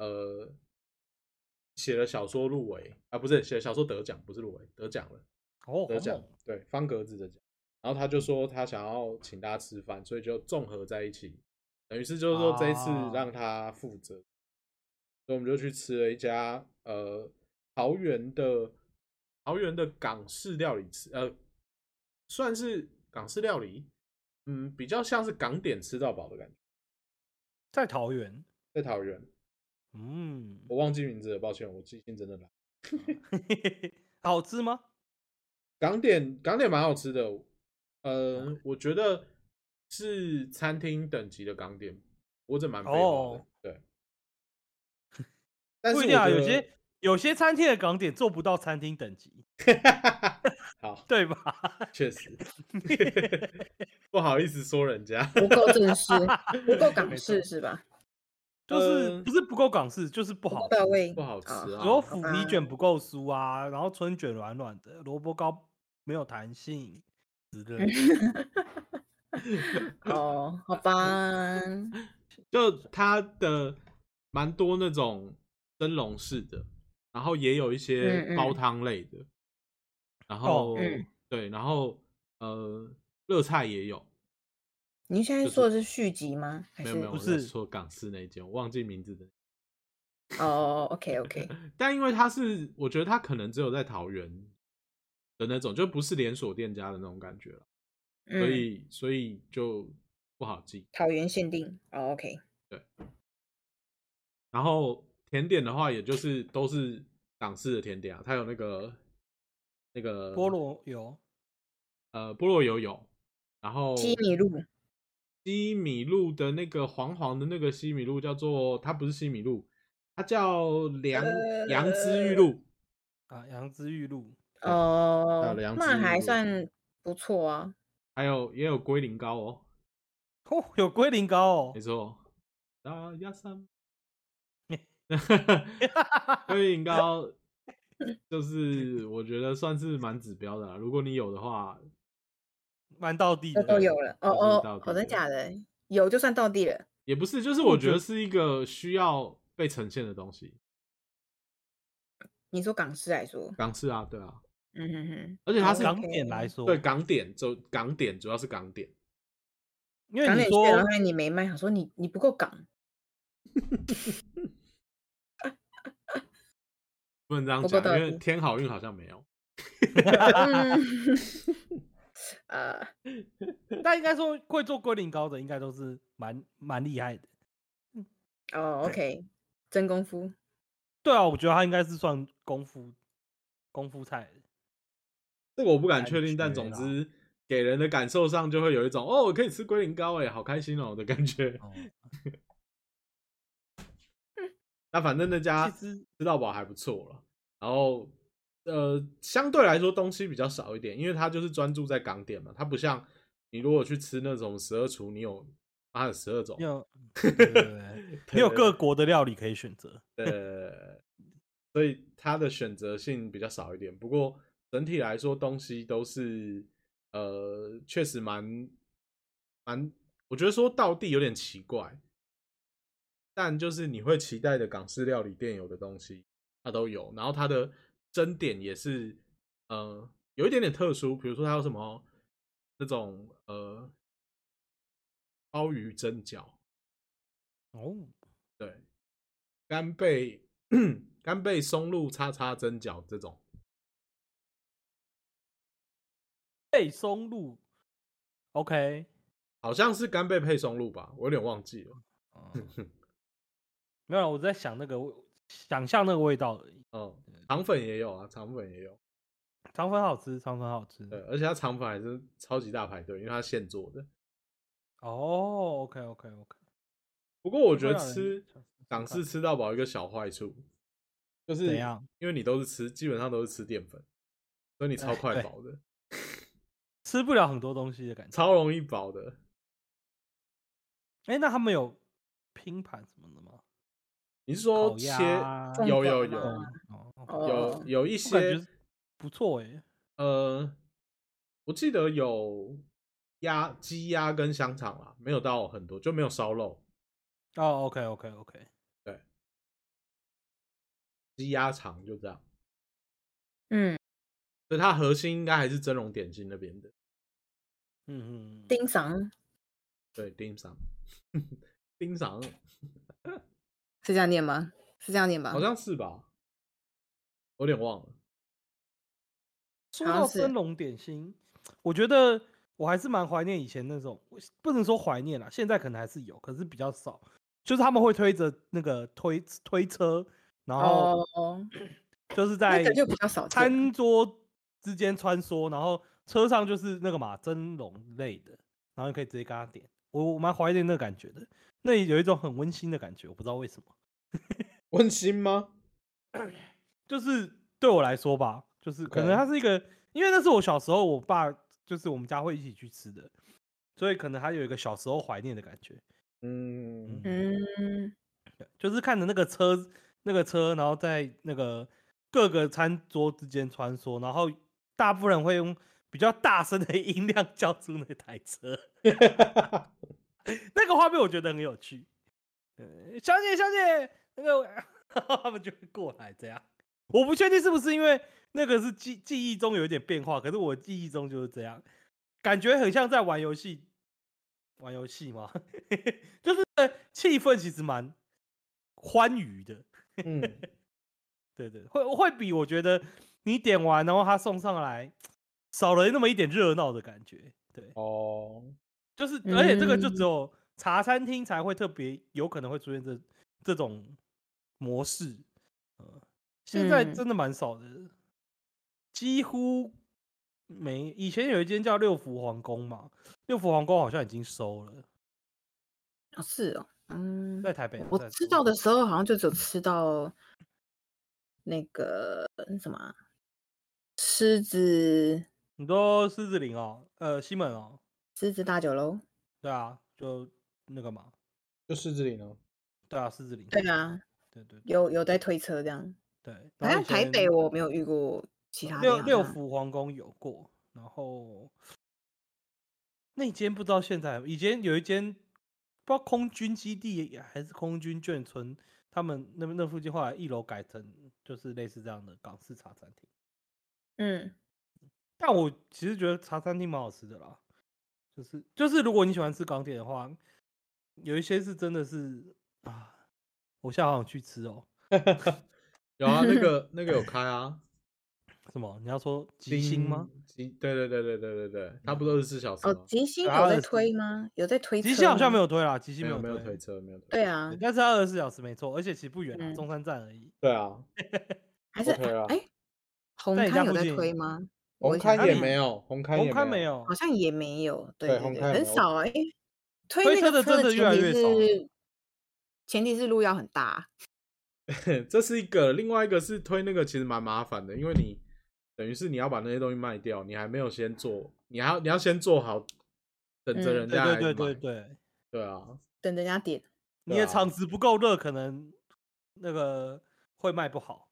写了小说入围啊，不是写小说得奖，不是入围，得奖了。得奖，对，方格子的奖。然后他就说他想要请大家吃饭，所以就综合在一起，等于是就是说这一次让他负责，所以我们就去吃了一家桃园的港式料理算是港式料理，比较像是港点吃到饱的感觉。 在桃园， 我忘记名字了，抱歉，我记性真的烂。 好吃吗？ 港点蛮好吃的，我觉得是餐厅等级的港点，我这蛮废话的，对。但是不一定啊，有些餐厅的港点做不到餐厅等级， 好， 对吧？ 确实，不好意思说人家不够正式，不够港式是吧？ 就是不是不够港式，就是不好到位， 不好吃啊。 然后腐皮卷不够酥啊，然后春卷软软的，萝卜糕没有弹性之类的。 哦，好吧。 就它的蛮多那种蒸笼式的，然后也有一些煲汤类的，然后对，然后热菜也有。 您现在说的是续集吗？ 没有，我是说港式那间，我忘记名字的。 OK。 但因为它是，我觉得它可能只有在桃园的那种，就不是连锁店家的那种感觉了，所以就不好记。 桃园限定，OK。 对。然后甜点的话，也就是都是港式的甜点啊，它有那个菠萝油， 菠萝油有，然后西米露的那个黄黄的那个西米露叫做，它不是西米露，它叫杨枝玉露啊，杨枝玉露那还算不错啊。 也有龟苓膏哦， 有龟苓膏哦， 没错，大鸭山，龟苓膏就是我觉得算是蛮指标的啦，如果你有的话， 蛮道地的， 都有了。 道地真的假的？有就算道地了。 也不是，就是我觉得是一个需要被呈现的东西。 你说港式来说， 港式啊，对啊， 嗯哼哼， 而且它是港点来说， 对港点主要是港点， 因为港点你说然后你没卖，想说你不够港， 不能这样讲，因为天好运好像没有。 但应该说会做龟苓膏的，应该都是蛮厉害的。 OK， 真功夫。 对啊，我觉得他应该是算功夫菜的。 这个我不敢确定，但总之给人的感受上就会有一种我可以吃龟苓膏好开心的感觉。那反正那家吃到饱还不错了，然后相对来说东西比较少一点，因为它就是专注在港点嘛，它不像你如果去吃那种12厨，你有它的12种， 你有各国的料理可以选择， 所以它的选择性比较少一点。不过整体来说，东西都是确实蛮，我觉得说道地有点奇怪，但就是你会期待的港式料理店有的东西，它都有。然后它的蒸点也是有一点点特殊，比如说它有什么那种鲍鱼蒸饺，对，干贝松露叉叉蒸饺这种。 配松露 ，OK， 好像是干贝配松露吧，我有点忘记了。 没有，我在想想象那个味道而已。 肠粉也有啊，肠粉也有。 肠粉好吃，肠粉好吃。 对，而且它肠粉还是超级大排队，因为它现做的。 OK。 不过我觉得吃港式吃到饱一个小坏处，就是怎样？ 因为你基本上都是吃淀粉，所以你超快饱的， 吃不了很多东西的感觉， 超容易饱的。 那他们有拼盘什么的吗？ 你是说切？有一些不错我记得有鸡鸭跟香肠啦，没有到很多，就没有烧肉。 OK， 对，鸡鸭肠就这样。所以它核心应该还是蒸笼点心那边的。 丁赏， 对，丁赏，丁赏是这样念吗？是这样念吧？ 好像是吧，我有点忘了。 说到蒸笼点心，我觉得我还是蛮怀念以前那种，不能说怀念啦，现在可能还是有，可是比较少。就是他们会推着那个推车，然后就是在餐桌之间穿梭，然后车上就是那个嘛蒸笼类的，然后你可以直接跟他点。我蛮怀念那个感觉的，那有一种很温馨的感觉，我不知道为什么。 温馨吗？ 就是对我来说吧，就是可能它是一个，因为那是我小时候，我爸就是我们家会一起去吃的，所以可能还有一个小时候怀念的感觉。就是看着那个车，然后在那个各个餐桌之间穿梭，然后大部分人会用比较大声的音量叫出那台车，那个画面我觉得很有趣。小姐，那个他们就会过来这样。我不确定是不是因为那个是记忆中有一点变化，可是我记忆中就是这样，感觉很像在玩游戏吗？就是气氛其实蛮欢愉的。对，会比我觉得你点完然后他送上来少了那么一点热闹的感觉。对，就是而且这个就只有茶餐厅才会特别有可能会出现这种模式。现在真的蛮少的，几乎没。以前有一间叫六福皇宫嘛，六福皇宫好像已经收了。 是哦， 在台北。 我吃到的时候好像就只有吃到那个什么狮子， 你说狮子林哦，西门哦， 狮子大酒楼。 对啊，就那个嘛， 就狮子林哦。 对啊，狮子林。 对啊， 对， 有在推车这样。 对， 好像台北我没有遇过其他店。 六福皇宫有过，然后那间不知道现在，以前有一间不知道空军基地还是空军眷村，他们那附近后来1楼改成就是类似这样的港式茶餐厅。但我其实觉得茶餐厅蛮好吃的啦，就是如果你喜欢吃港点的话，有一些是真的是啊，我现在好想去吃哦。 有啊，那个有开啊。 什么？你要说吉星吗？ 对，它不都是24小时吗？ 吉星有在推吗？有在推车吗？ 吉星好像没有推啦，吉星没有推车，没有推。 对啊， 但是它24小时没错，而且其实不远啊，中山站而已。 对啊， 还是红开有在推吗？ 红开也没有，红开没有， 好像也没有。对， 红开很少啊。推车那个真的越来越少。 前提是路要很大。 这是一个，另外一个是推那个其实蛮麻烦的，因为你等于是你要把那些东西卖掉，你还没有先做，你要先做好，等着人家来买。对啊， 等人家点。 你的场子不够热，可能那个会卖不好。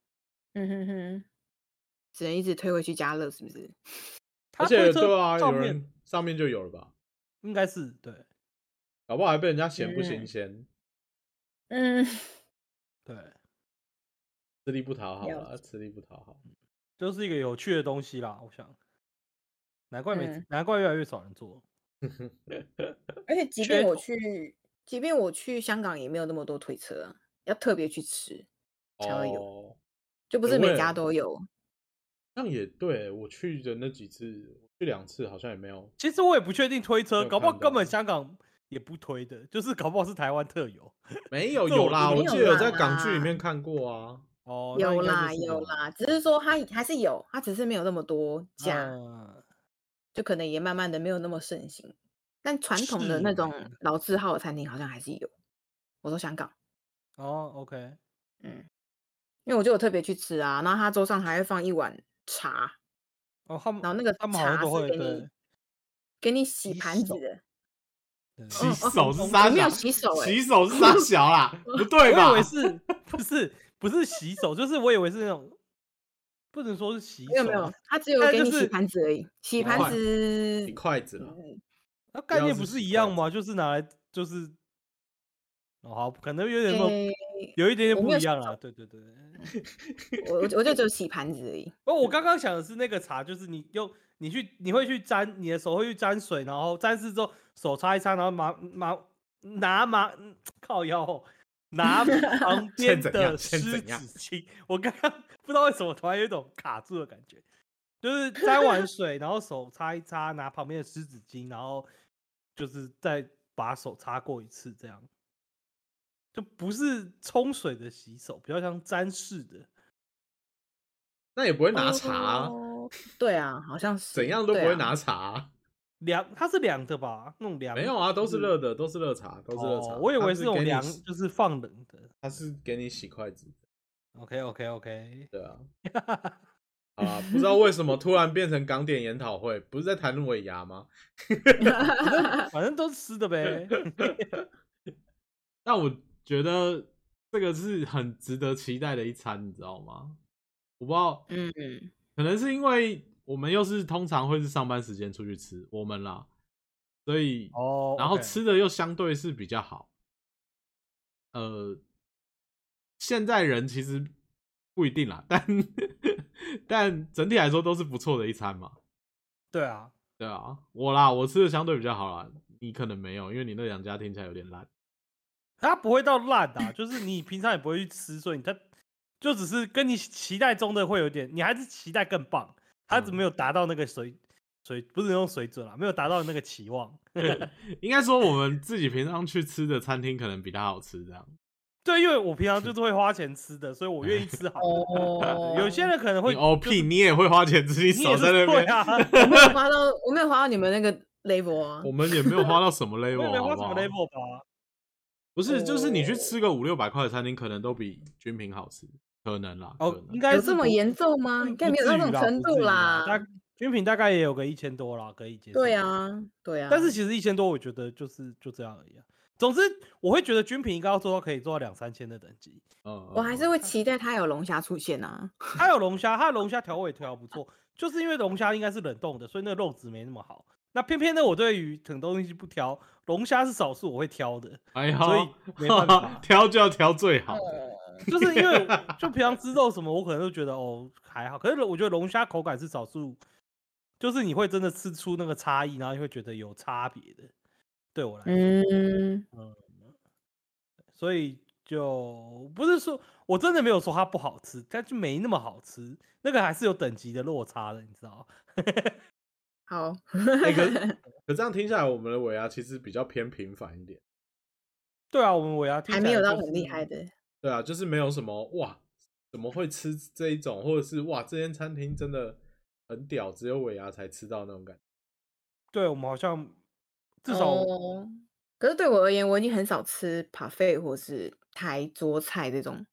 只能一直推回去加热，是不是？ 而且对啊，有人上面就有了吧？ 应该是对， 搞不好还被人家嫌不新鲜。 对， 吃力不讨好啦，吃力不讨好， 就是一个有趣的东西啦。我想，难怪越来越少人做。 而且即便我去香港，也没有那么多推车，要特别去吃才会有，就不是每家都有。 这样也对，我去的那几次，我去2次好像也没有。 其实我也不确定推车，搞不好根本香港也不推的，就是搞不好是台湾特有。 没有啦，我记得有在港剧里面看过啊。 有啦，只是说它还是有，它只是没有那么多家，就可能也慢慢的没有那么盛行。但传统的那种老字号的餐厅好像还是有。我说香港。 OK。 因为我就有特别去吃啊，然后他桌上还会放一碗茶。然后那个茶是给你洗盘子的。 洗手是啥？ 没有洗手洗手是啥小啦？不对吧？ 我以为是不是洗手，就是我以为是那种，不能说是洗手。 没有，他只有给你洗盘子而已。洗盘子、 洗筷子了。 那概念不是一样吗？就是拿来就是好，可能有一点点不一样啦。对。 我就只有洗盘子而已。 我刚刚想的是那个茶，就是你会去沾，你的手会去沾水，然后沾湿之后手擦一擦，然后靠腰拿旁边的湿纸巾。我刚刚不知道为什么突然有一种卡住的感觉，就是沾完水，然后手擦一擦，拿旁边的湿纸巾，然后就是再把手擦过一次，这样就不是冲水的洗手，比较像沾湿的。 那也不会拿茶。 对啊，好像是怎样都不会拿茶。 它是凉的吧？那种凉没有啊，都是热的，都是热茶，都是热茶。 我以为是那种凉，就是放冷的。 它是给你洗筷子。 OK。 对啊。好啦，不知道为什么突然变成港点研讨会，不是在谈论尾牙吗？ 反正都是吃的呗。 但我觉得这个是很值得期待的一餐，你知道吗？我不知道，可能是因为我们又是通常会是上班时间出去吃，我们啦，所以然后吃的又相对是比较好。现在人其实不一定啦，但整体来说都是不错的一餐嘛。 对啊， 我吃的相对比较好啦，你可能没有，因为你那2家听起来有点烂。 它不会到烂的，就是你平常也不会去吃，所以它就只是跟你期待中的会有点，你还是期待更棒，它只没有达到那个不是用水准啦，没有达到那个期望。 应该说我们自己平常去吃的餐厅可能比它好吃，这样。 对，因为我平常就是会花钱吃的，所以我愿意吃好的。有些人可能会你也会花钱吃，你守在那边啊。 我没有花到你们那个 level 啊。 我们也没有花到什么 level， 我也没花什么 level 吧。 不是，就是你去吃个500-600块的餐厅，可能都比君品好吃，可能啦。 应该有这么严重吗？应该没有到那种程度啦。 君品大概也有个1000多啦，可以接受。 对啊。 但是其实1000多，我觉得就这样而已啊。总之，我会觉得君品应该要做到可以做到2-3千的等级。 我还是会期待它有龙虾出现啊。 它有龙虾，它的龙虾调味调不错，就是因为龙虾应该是冷冻的，所以那个肉质没那么好。 那偏偏呢，我对于很多东西不挑，龙虾是少数我会挑的， 哎呦， 所以没办法挑就要挑最好的。 就是因为就平常吃肉什么，我可能都觉得还好，可是我觉得龙虾口感是少数，就是你会真的吃出那个差异，然后你会觉得有差别的。对我来说，所以就不是说我真的没有说它不好吃，但就没那么好吃，那个还是有等级的落差的，你知道？ 好， 可这样听下来，我们的尾牙其实比较偏平凡一点。 对啊，我们尾牙还没有到很厉害的。 对啊，就是没有什么哇，怎么会吃这一种，或者是哇，这间餐厅真的很屌，只有尾牙才吃到那种感觉。 对，我们好像至少， 可是对我而言，我已经很少吃 buffet 或是台桌菜这种，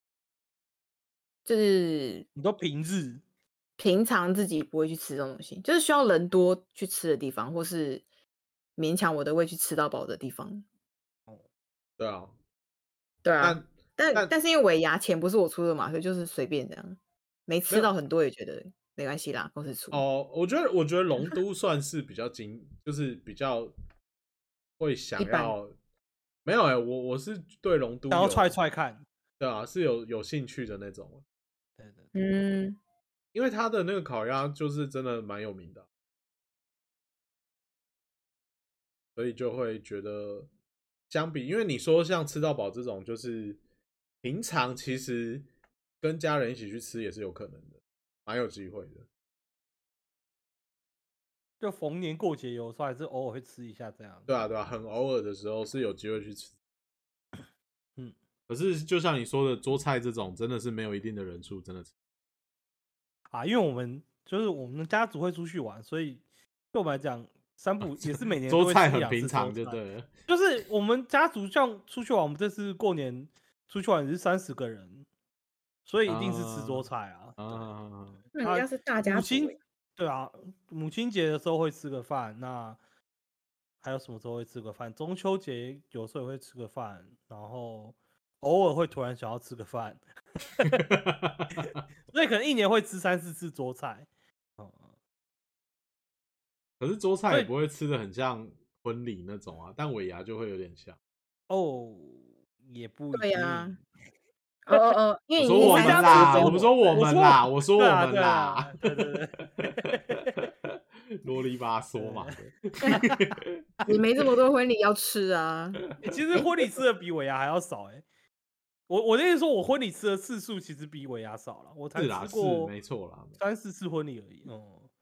就是你都平常自己不会去吃这种东西，就是需要人多去吃的地方，或是勉强我的胃去吃到饱的地方。 对啊， 对啊，但是因为尾牙钱不是我出的嘛，所以就是随便这样，没吃到很多也觉得没关系啦，公司出。 我觉得龙都算是比较就是比较会想要，没有我是对龙都想要踹看， 对啊，是有兴趣的那种。 对， 因为他的那个烤鸭就是真的蛮有名的，所以就会觉得相比，因为你说像吃到饱这种，就是平常其实跟家人一起去吃也是有可能的，蛮有机会的。 就逢年过节有时候还是偶尔会吃一下这样。 对啊，很偶尔的时候是有机会去吃。可是就像你说的，桌菜这种真的是没有一定的人数，真的吃啊，因为我们家族会出去玩，所以对我们来讲，三不也是每年桌菜很都会吃平常，就对了。 就是我们家族像出去玩，我们这次过年出去玩也是30个人，所以一定是吃桌菜啊。 那人家是大家族。 对啊，母亲节的时候会吃个饭，那还有什么时候会吃个饭？中秋节有时候也会吃个饭，然后偶尔会突然想要吃个饭，所以可能一年会吃3、4次桌菜。 可是桌菜也不会吃的很像婚礼那种啊，但尾牙就会有点像。 也不对呀。因为我说我们啦，我们说我们啦，我说我们啦， 对， 啰里吧嗦嘛。 你没这么多婚礼要吃啊。 其实婚礼吃的比尾牙还要少我的意思说，我婚礼吃的次数其实比尾牙少了，我才吃过没错啦 ，3、4次婚礼而已。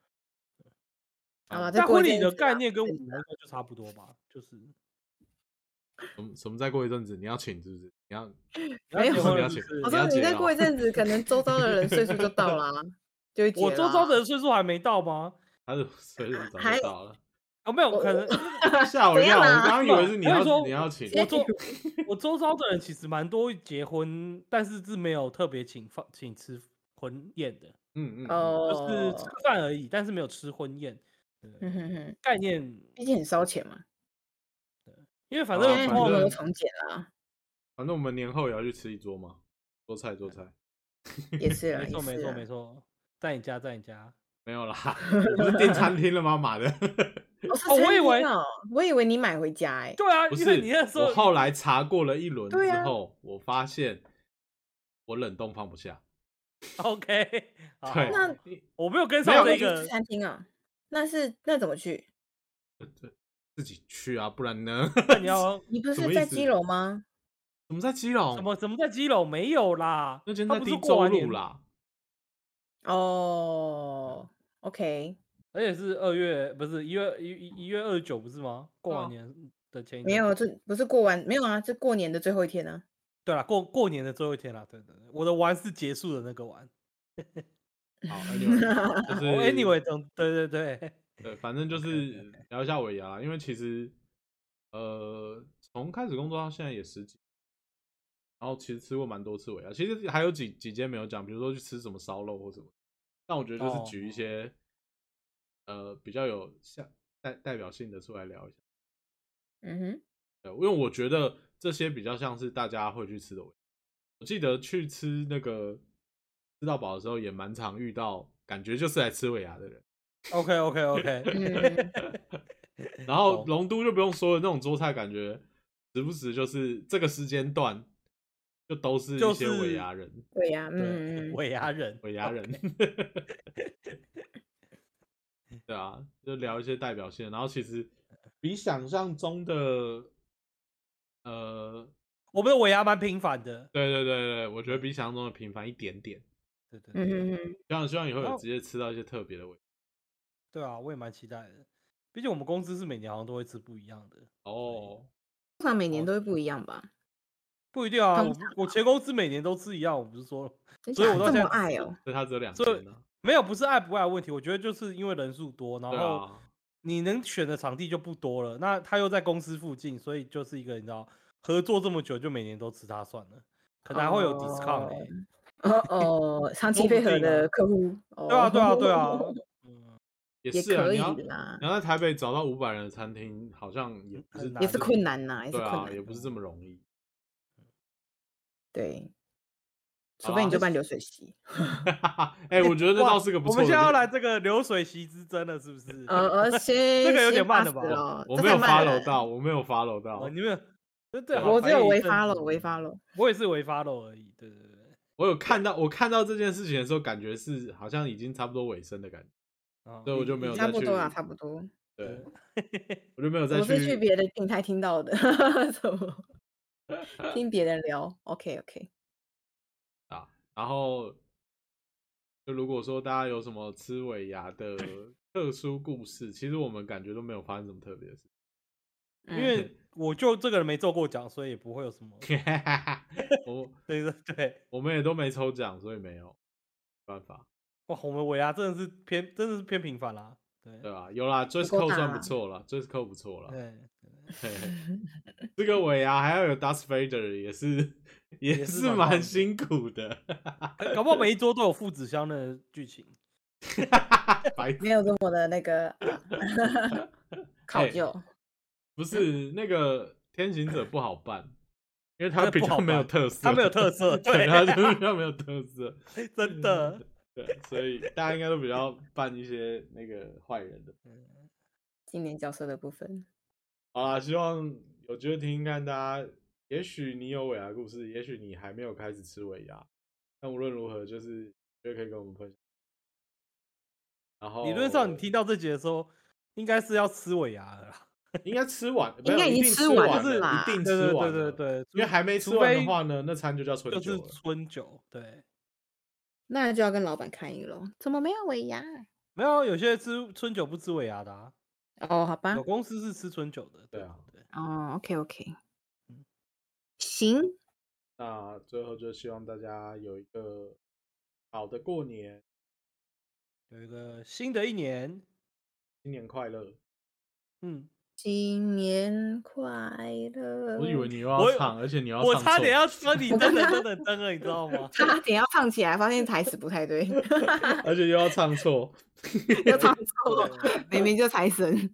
但婚礼的概念跟我们应该就差不多吧，就是什么再过一阵子你要请是不是？你要请？ 我说你再过一阵子，可能周遭的人岁数就到啦，就会结啦。 我周遭的人岁数还没到吗？ 他的岁数早就到了。 没有可能吓我一跳，我刚刚以为是你要请。 我周遭的人其实蛮多结婚，但是没有特别请吃婚宴的。就是吃饭而已，但是没有吃婚宴。概念毕竟很烧钱嘛。 因为反正我们都重剪啦。 反正我们年后也要去吃一桌嘛，做菜。 也是啦， 没错，在你家没有啦，不是订餐厅了吗？妈的！ 我以为你买回家对啊， 不是你那时候我后来查过了一轮之后，我发现我冷冻放不下。 OK， 对， 那我没有跟上这个餐厅啊。那怎么去？ 自己去啊，不然呢？ 你不是在基隆吗？ 怎么在基隆？ 怎么在基隆？没有啦， 那间在低州路啦。 OK。 而且是2月，不是1月29，不是吗？过完年的前一天。 没有，这不是过完，没有啊，这过年的最后一天啊。 对啦，过年的最后一天啦，对，我的玩是结束的那个玩。 好 ，anyway， 就是 anyway， 对，反正就是聊一下尾牙，因为其实从开始工作到现在也10几，然后其实吃过蛮多次尾牙，其实还有几间没有讲，比如说去吃什么烧肉或什么，但我觉得就是举一些比较有代表性的出来聊一下。对，因为我觉得这些比较像是大家会去吃的尾牙。我记得去吃那个吃到饱的时候，也蛮常遇到，感觉就是来吃尾牙的人。 OK， 然后龙都就不用说了，那种桌菜感觉时不时就是这个时间段就都是一些尾牙人， 尾牙， 尾牙人， 尾牙人，对啊，就聊一些代表性，然后其实比想象中的， 我们的尾牙蛮频繁的， 对，我觉得比想象中的频繁一点点， 对， 希望以后有直接吃到一些特别的尾牙， 对啊，我也蛮期待的，毕竟我们公司是每年好像都会吃不一样的哦， 通常每年都会不一样吧？ 不一定啊，我前公司每年都吃一样，我不是说，所以我到现在爱哦， 所以他只有2天呢， 没有不是爱不爱的问题，我觉得就是因为人数多，然后啊你能选的场地就不多了，那他又在公司附近，所以就是一个你知道合作这么久，就每年都吃它算了，可能还会有 discount 长期配合的客户， 对啊， 也是啊， 可以你啦。 要在台北找到500人的餐厅，好像也是困难呐， 对啊，也不是这么容易。 对，除非你就办流水席。 哎，我觉得这倒是个不错的。 我们现在要来这个流水席之争了，是不是？ 这个有点慢了吧？ 我没有 follow 到，我没有 follow 到。 你没有？对， 我只有微follow， 我也是微follow而已。对。 我有看到，我看到这件事情的时候，感觉是好像已经差不多尾声的感觉，所以我就没有再去。 差不多。 对，我就没有再去。 我是去别的平台听到的，听别人聊。OK。 啊，然后就如果说大家有什么吃尾牙的特殊故事，其实我们感觉都没有发生什么特别的事， 因为我就这个人没中过奖，所以也不会有什么。对， 我们也都没抽奖，所以没有办法。 哇，我们尾牙真的是偏频繁啦。 对啊，有啦 ，dress code 算不错了 ，dress code 不错了。 对， 这个尾牙还要有 Darth Vader， 也是蛮辛苦的。 搞不好每一桌都有父子香的剧情。 没有这么的那个考究。 不是那个天行者不好办，因为他比较没有特色， 他没有特色，对， 他就比较没有特色， 真的。 对，所以大家应该都比较扮一些那个坏人的。 经典角色的部分。 好啦，希望有机会听听看大家，也许你有尾牙故事，也许你还没有开始吃尾牙，但无论如何，就是就可以跟我们分享。然后理论上你听到这集的时候，应该是要吃尾牙的啦。 应该吃完， 应该已经吃完了啦， 一定吃完了。 对， 因为还没吃完的话呢，那餐就叫春酒了。 就是春酒，对。 那就要跟老板抗议咯，怎么没有尾牙？ 没有，有些吃春酒不吃尾牙的啊。 好吧。 有公司是吃春酒的。 对啊。 OK。行。 那最后就希望大家有一个好的过年， 有一个新的一年， 新年快乐。 新年快乐！ 我以为你又要唱，而且你要唱错， 我差点要说你噔了，你知道吗？ 差点要唱起来，发现台词不太对， 而且又要唱错， 又唱错，明明就财神。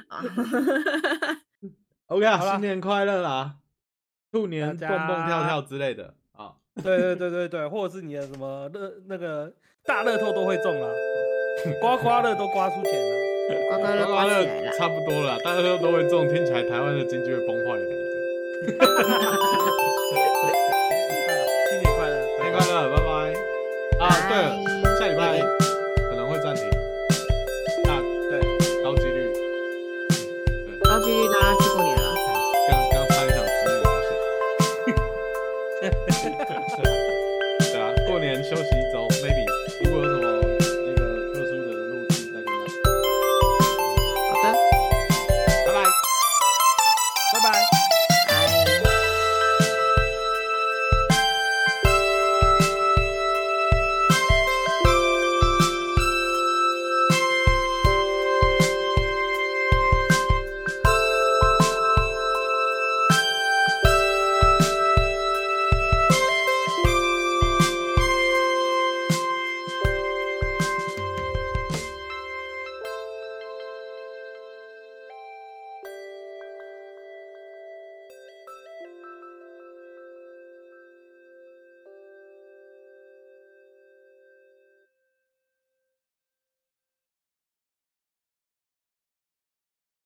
OK 啊，新年快乐啦！兔年蹦蹦跳跳之类的啊。 对，或者是你的什么那个大乐透都会中啦，刮刮乐都刮出钱了。 刮刮乐差不多了，大家都会中，听起来台湾的经济会崩坏的感觉。 新年快乐， 拜拜。对了。